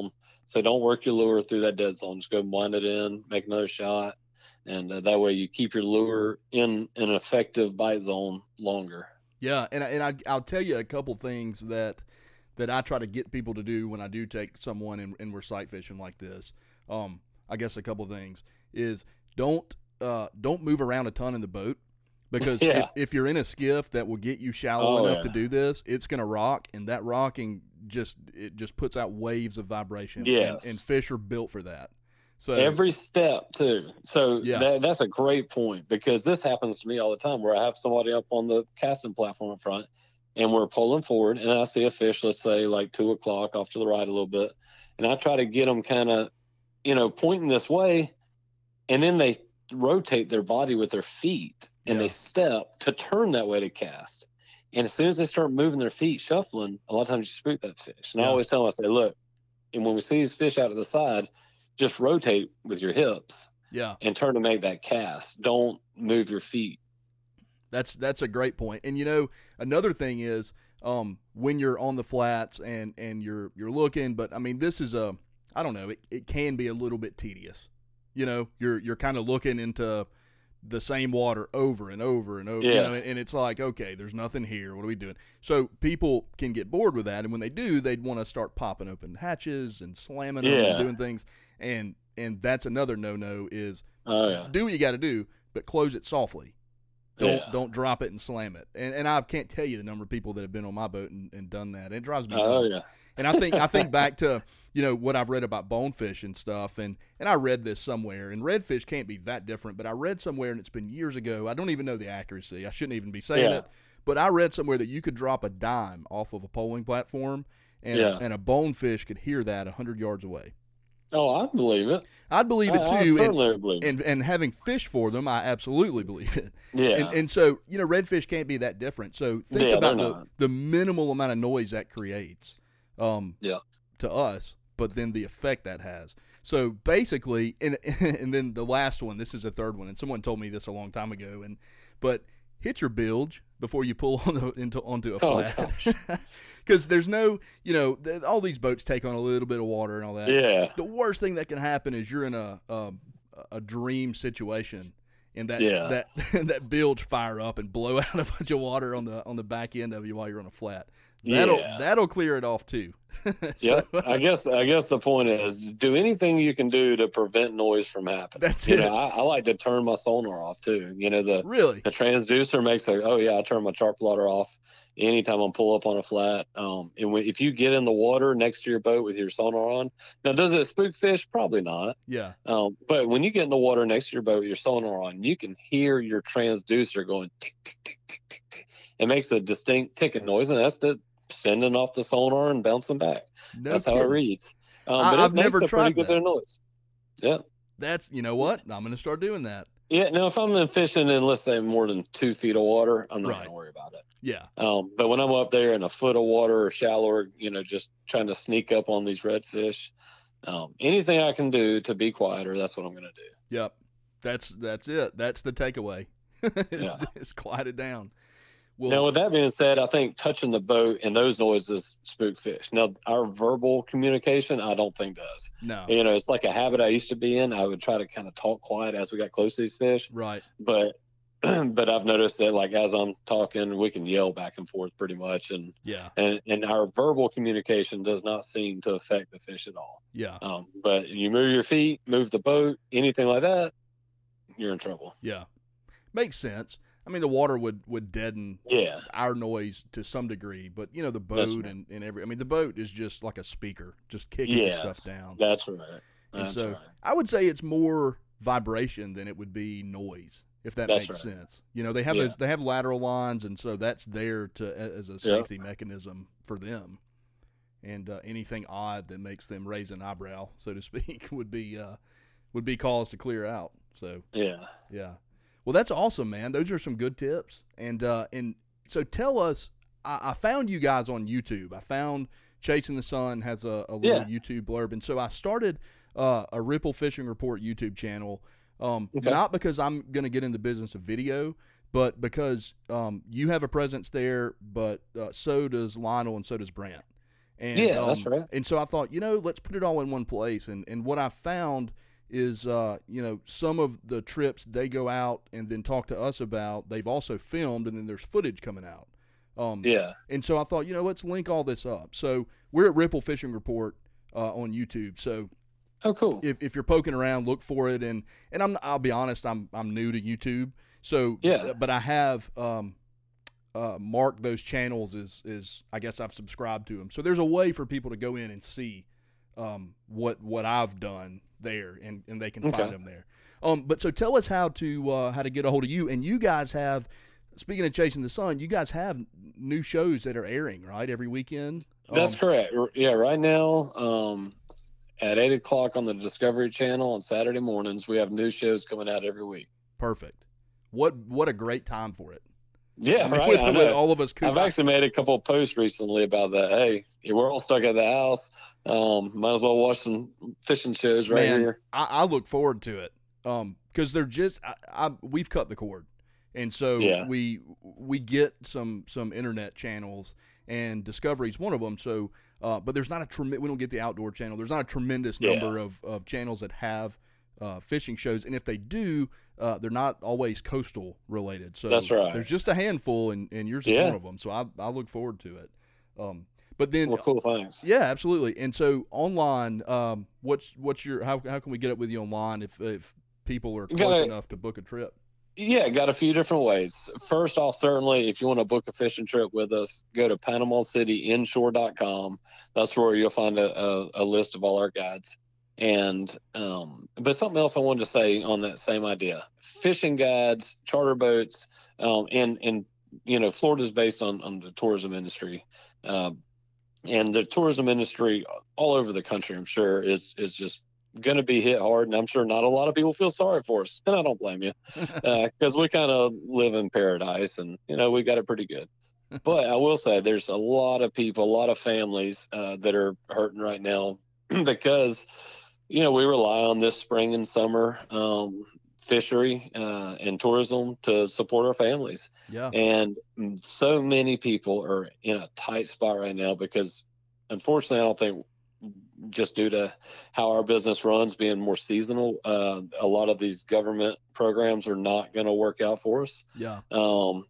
So don't work your lure through that dead zone. Just go wind it in, make another shot, and uh, that way you keep your lure in an effective bite zone longer. Yeah, and I, and I, I'll tell you a couple things that that I try to get people to do when I do take someone and, and we're sight fishing like this. Um, I guess a couple things is don't uh, don't move around a ton in the boat, because Yeah. if, if you're in a skiff that will get you shallow Oh, enough yeah. to do this, it's going to rock, and that rocking just it just puts out waves of vibration. Yes. and, and fish are built for that. So Every step too. So Yeah. that, that's a great point, because this happens to me all the time where I have somebody up on the casting platform in front and we're pulling forward and I see a fish, let's say like two o'clock off to the right a little bit. And I try to get them kind of, you know, pointing this way, and then they rotate their body with their feet and Yeah. they step to turn that way to cast. And as soon as they start moving their feet, shuffling, a lot of times you spook that fish. And Yeah. I always tell them, I say, look, and when we see these fish out to the side, just rotate with your hips yeah, and turn to make that cast. Don't move your feet. That's that's a great point. And you know, another thing is um, when you're on the flats and, and you're you're looking, but I mean, this is a I don't know, it, it can be a little bit tedious. You know, you're you're kind of looking into the same water over and over and over. You Yeah. know, and, and it's like, okay, there's nothing here. What are we doing? So people can get bored with that, and when they do, they'd want to start popping open hatches and slamming them Yeah. and doing things. And and that's another no no is Oh yeah. do what you got to do, but close it softly. Don't Yeah. don't drop it and slam it. And and I can't tell you the number of people that have been on my boat and, and done that. It drives me Oh nuts. yeah. And I think I think back to, you know, what I've read about bonefish and stuff, and and I read this somewhere, and redfish can't be that different, but I read somewhere, and it's been years ago. I don't even know the accuracy. I shouldn't even be saying Yeah. it, but I read somewhere that you could drop a dime off of a polling platform, and Yeah. and a bonefish could hear that a hundred yards away. Oh, I believe it. I'd believe it I, I too, and, certainly believe it. and and having fish for them, I absolutely believe it. Yeah. And, and so, you know, redfish can't be that different. So think Yeah, about they're the, not. the minimal amount of noise that creates um, Yeah. to us, but then the effect that has. So basically, and, and then the last one, this is a third one, and someone told me this a long time ago, and but hit your bilge before you pull on the, into onto a Oh, flat. Because there's no, you know, th- all these boats take on a little bit of water and all that. Yeah. The worst thing that can happen is you're in a a, a dream situation, and that Yeah. that that bilge fire up and blow out a bunch of water on the on the back end of you while you're on a flat. That'll Yeah. that'll clear it off too. Yeah. So, I guess I guess the point is, do anything you can do to prevent noise from happening. That's you it. know, I, I like to turn my sonar off too. You know, the really, the transducer makes a oh yeah, I turn my chart plotter off anytime I'm pull up on a flat. Um, and when, if you get in the water next to your boat with your sonar on, now does it spook fish? Probably not. yeah, Um, but when you get in the water next to your boat with your sonar on, you can hear your transducer going tick tick tick tick tick tick. It makes a distinct ticking noise, and that's the sending off the sonar and bouncing back. no That's how it kidding. reads. Um, I- but I've it makes never a pretty tried good that. bit of noise. Yeah. That's you know what I'm going to start doing that. Yeah. Now, if I'm in fishing in, let's say, more than two feet of water, I'm not Right. going to worry about it. Yeah, Um, but when I'm up there in a foot of water or shallower, you know, just trying to sneak up on these redfish, um, anything I can do to be quieter, that's what I'm going to do. yep. That's that's it. That's the takeaway. is, Yeah. is quiet it down. Well, Now, with that being said, I think touching the boat and those noises spook fish. Now, our verbal communication, I don't think does. no, You know, it's like a habit I used to be in. I would try to kind of talk quiet as we got close to these fish, right. but but I've noticed that like as I'm talking, we can yell back and forth pretty much, and Yeah, and, and our verbal communication does not seem to affect the fish at all. yeah, Um, but you move your feet, move the boat, anything like that, you're in trouble. yeah. Makes sense. I mean, the water would, would deaden Yeah, our noise to some degree, but you know, the That's boat right. and, and every, I mean, the boat is just like a speaker, just kicking yes, the stuff down. that's right. And That's so right. I would say it's more vibration than it would be noise, if that That's makes right. sense. You know, they have Yeah. those, they have lateral lines, and so that's there to as a safety mechanism for them. And uh, anything odd that makes them raise an eyebrow, so to speak, would be uh, would be cause to clear out. So Yeah. yeah, well, that's awesome, man. Those are some good tips. And uh, and so tell us, I, I found you guys on YouTube. I found Chasing the Sun has a, a little Yeah. YouTube blurb, and so I started uh, a Ripple Fishing Report YouTube channel. Um, Okay. Not because I'm going to get in the business of video, but because um, you have a presence there, but uh, so does Lionel and so does Brant. And, yeah, um, that's right. And so I thought, you know, let's put it all in one place. And, and what I found is, uh, you know, some of the trips they go out and then talk to us about, they've also filmed, and then there's footage coming out. Um, yeah. And so I thought, you know, let's link all this up. So we're at Ripple Fishing Report uh, on YouTube. So Oh, cool. if, if you're poking around, look for it. And, and I'm, I'll be honest, I'm I'm new to YouTube. So, Yeah. but I have um, uh, marked those channels as, as, I guess I've subscribed to them. So there's a way for people to go in and see um, what what I've done there, and, and they can Okay. find them there. Um, but so tell us how to uh, how to get a hold of you. And you guys have, speaking of Chasing the Sun, you guys have new shows that are airing, right, every weekend? That's Um, correct. R- Yeah, right now, um, at eight o'clock on the Discovery Channel on Saturday mornings, we have new shows coming out every week. Perfect. What what a great time for it. Yeah, I mean, right. with, I with know. all of us. I've actually made a couple of posts recently about that. Hey, we're all stuck at the house. Um, might as well watch some fishing shows right Man, here. I, I look forward to it um, because they're just I, I, we've cut the cord, and so Yeah. we we get some some internet channels, and Discovery's one of them. So, uh, but there's not a trem- we don't get the outdoor channel. There's not a tremendous Yeah. number of, of channels that have uh, fishing shows, and if they do, uh, they're not always coastal related. So That's right. there's just a handful, and, and yours is Yeah. one of them. So I I look forward to it. Um, but then Well, cool. Thanks. yeah, absolutely. And so online, um, what's what's your how how can we get up with you online if if people are You close gotta- enough to book a trip? Yeah, got a few different ways. First off, certainly, if you want to book a fishing trip with us, go to Panama City Inshore dot com. That's where you'll find a, a, a list of all our guides. And um, but something else I wanted to say on that same idea: fishing guides, charter boats, um, and and you know, Florida's based on on the tourism industry, uh, and the tourism industry all over the country, I'm sure, is is just going to be hit hard, and I'm sure not a lot of people feel sorry for us, and I don't blame you, because we kind of live in paradise, and you know, we got it pretty good. But I will say there's a lot of people, a lot of families uh, that are hurting right now because you know, we rely on this spring and summer um, fishery uh, and tourism to support our families. Yeah, And so many people are in a tight spot right now because, unfortunately, I don't think just due to how our business runs being more seasonal, uh, a lot of these government programs are not going to work out for us. yeah, Um,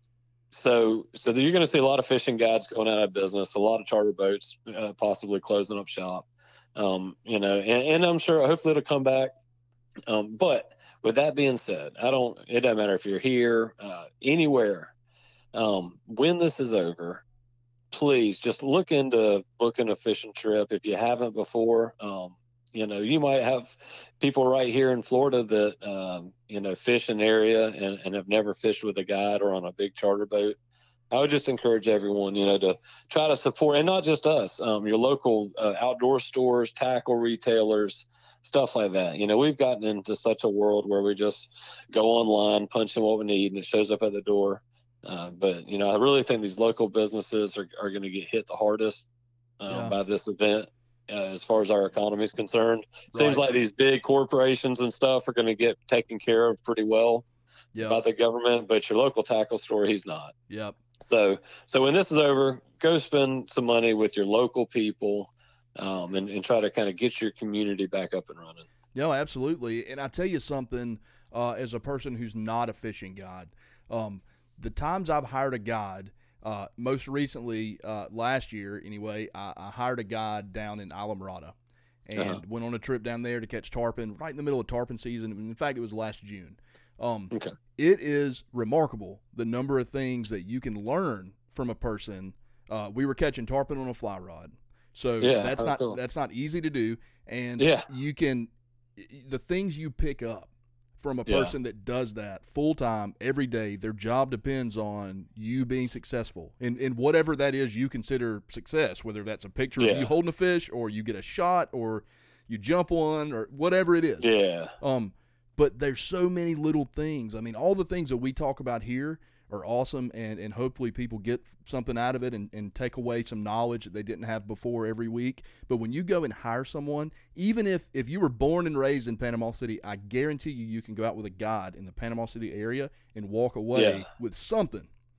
so, so you're going to see a lot of fishing guides going out of business, a lot of charter boats uh, possibly closing up shop. Um, you know, and, and I'm sure hopefully it'll come back. Um, but with that being said, I don't, it doesn't matter if you're here, uh, anywhere. Um, when this is over, please just look into booking a fishing trip. If you haven't before, um, you know, you might have people right here in Florida that, um, you know, fish an area and, and have never fished with a guide or on a big charter boat. I would just encourage everyone, you know, to try to support, and not just us, um, your local uh, outdoor stores, tackle retailers, stuff like that. You know, we've gotten into such a world where we just go online, punch in what we need, and it shows up at the door. Uh, but, you know, I really think these local businesses are, are going to get hit the hardest um, Yeah. by this event uh, as far as our economy is concerned. Seems Right. like these big corporations and stuff are going to get taken care of pretty well yeah, by the government, but your local tackle store, he's not. yep. So, so when this is over, go spend some money with your local people, um, and, and try to kind of get your community back up and running. No, absolutely. And I tell you something, uh, as a person who's not a fishing guide, um, the times I've hired a guide, uh, most recently uh, last year anyway, I, I hired a guide down in Islamorada and Uh-huh. went on a trip down there to catch tarpon right in the middle of tarpon season. In fact, it was last June. Um, Okay. It is remarkable the number of things that you can learn from a person. Uh, we were catching tarpon on a fly rod. So Yeah, that's oh, not cool. that's not easy to do, and Yeah. you can the things you pick up from a Yeah. person that does that full time every day. Their job depends on you being successful in in whatever that is you consider success. Whether that's a picture of Yeah. you holding a fish, or you get a shot, or you jump one, or whatever it is. Yeah. Um, but there's so many little things. I mean, all the things that we talk about here are awesome, and, and hopefully people get something out of it and, and take away some knowledge that they didn't have before every week. But when you go and hire someone, even if, if you were born and raised in Panama City, I guarantee you you can go out with a guide in the Panama City area and walk away Yeah. with something.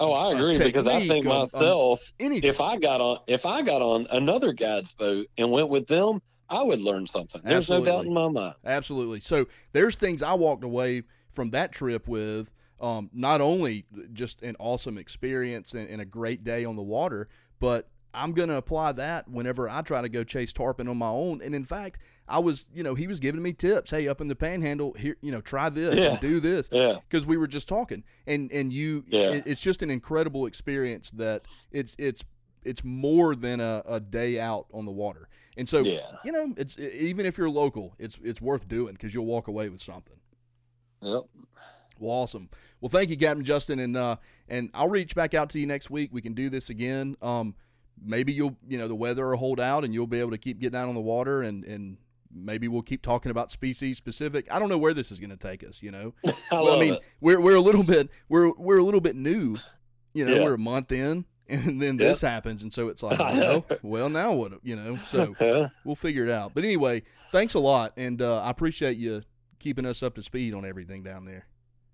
Oh, I agree, because I think um, myself, um, anything. if I got on if I got on another guide's boat and went with them, I would learn something. There's Absolutely. no doubt in my mind. Absolutely. So there's things I walked away from that trip with, um, not only just an awesome experience and, and a great day on the water, but I'm going to apply that whenever I try to go chase tarpon on my own. And in fact, I was, you know, he was giving me tips. Hey, up in the Panhandle, here, you know, try this Yeah. and do this. Yeah. Because we were just talking, and and you, Yeah. it, it's just an incredible experience that it's it's it's more than a, a day out on the water. And so, Yeah. you know, it's even if you're local, it's it's worth doing because you'll walk away with something. Yep. Well, awesome. Well, thank you, Captain Justin, and uh, and I'll reach back out to you next week. We can do this again. Um, maybe you'll, you know, the weather will hold out, and you'll be able to keep getting out on the water, and and maybe we'll keep talking about species specific. I don't know where this is going to take us. You know, I well, love I mean, it. we're we're a little bit we're we're a little bit new. You know, Yeah. we're a month in, and then Yep. this happens, and so it's like, well, well, now what? You know, so. Yeah. We'll figure it out. But anyway, thanks a lot, and uh, I appreciate you keeping us up to speed on everything down there.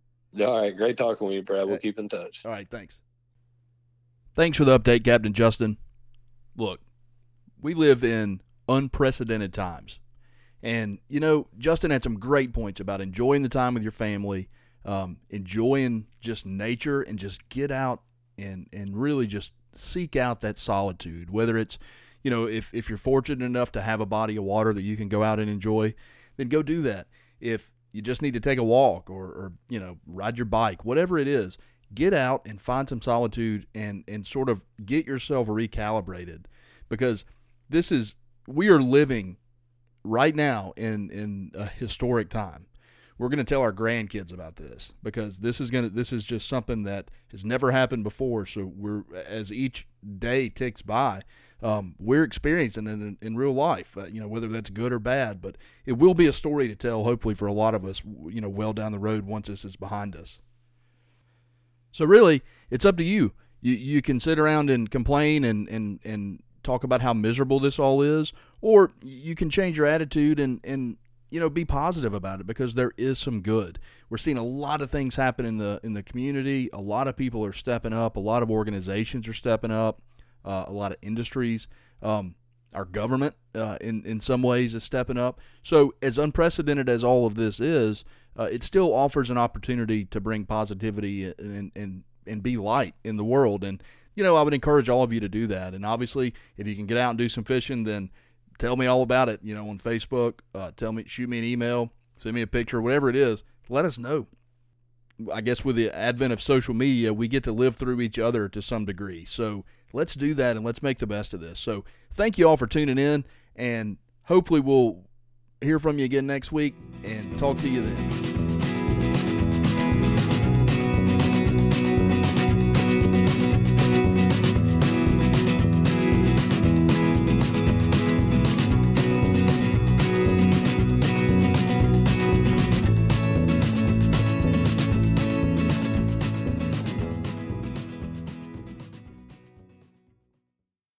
All right. Great talking with you, Brad. We'll Uh, keep in touch. All right, thanks. Thanks for the update, Captain Justin. Look, we live in unprecedented times. And, you know, Justin had some great points about enjoying the time with your family, um, enjoying just nature, and just get out and, and really just seek out that solitude, whether it's, you know, if, if you're fortunate enough to have a body of water that you can go out and enjoy, then go do that. If you just need to take a walk or, or, you know, ride your bike, whatever it is, get out and find some solitude and, and sort of get yourself recalibrated, because this is, we are living right now in, in a historic time. We're going to tell our grandkids about this, because this is going to, this is just something that has never happened before. So we're, as each day ticks by, um, we're experiencing it in, in real life, uh, you know, whether that's good or bad, but it will be a story to tell, hopefully, for a lot of us, you know, well down the road once this is behind us. So really, it's up to you. You you can sit around and complain and, and, and talk about how miserable this all is, or you can change your attitude and, and you know, be positive about it, because there is some good. We're seeing a lot of things happen in the in the community. A lot of people are stepping up. A lot of organizations are stepping up. Uh, a lot of industries. Um, our government, uh, in, in some ways, is stepping up. So as unprecedented as all of this is, uh, it still offers an opportunity to bring positivity and, and, and be light in the world. And, you know, I would encourage all of you to do that. And obviously, if you can get out and do some fishing, then tell me all about it, you know, on Facebook. Uh, tell me, shoot me an email, send me a picture, whatever it is. Let us know. I guess with the advent of social media, we get to live through each other to some degree. So let's do that, and let's make the best of this. So thank you all for tuning in, and hopefully we'll hear from you again next week and talk to you then.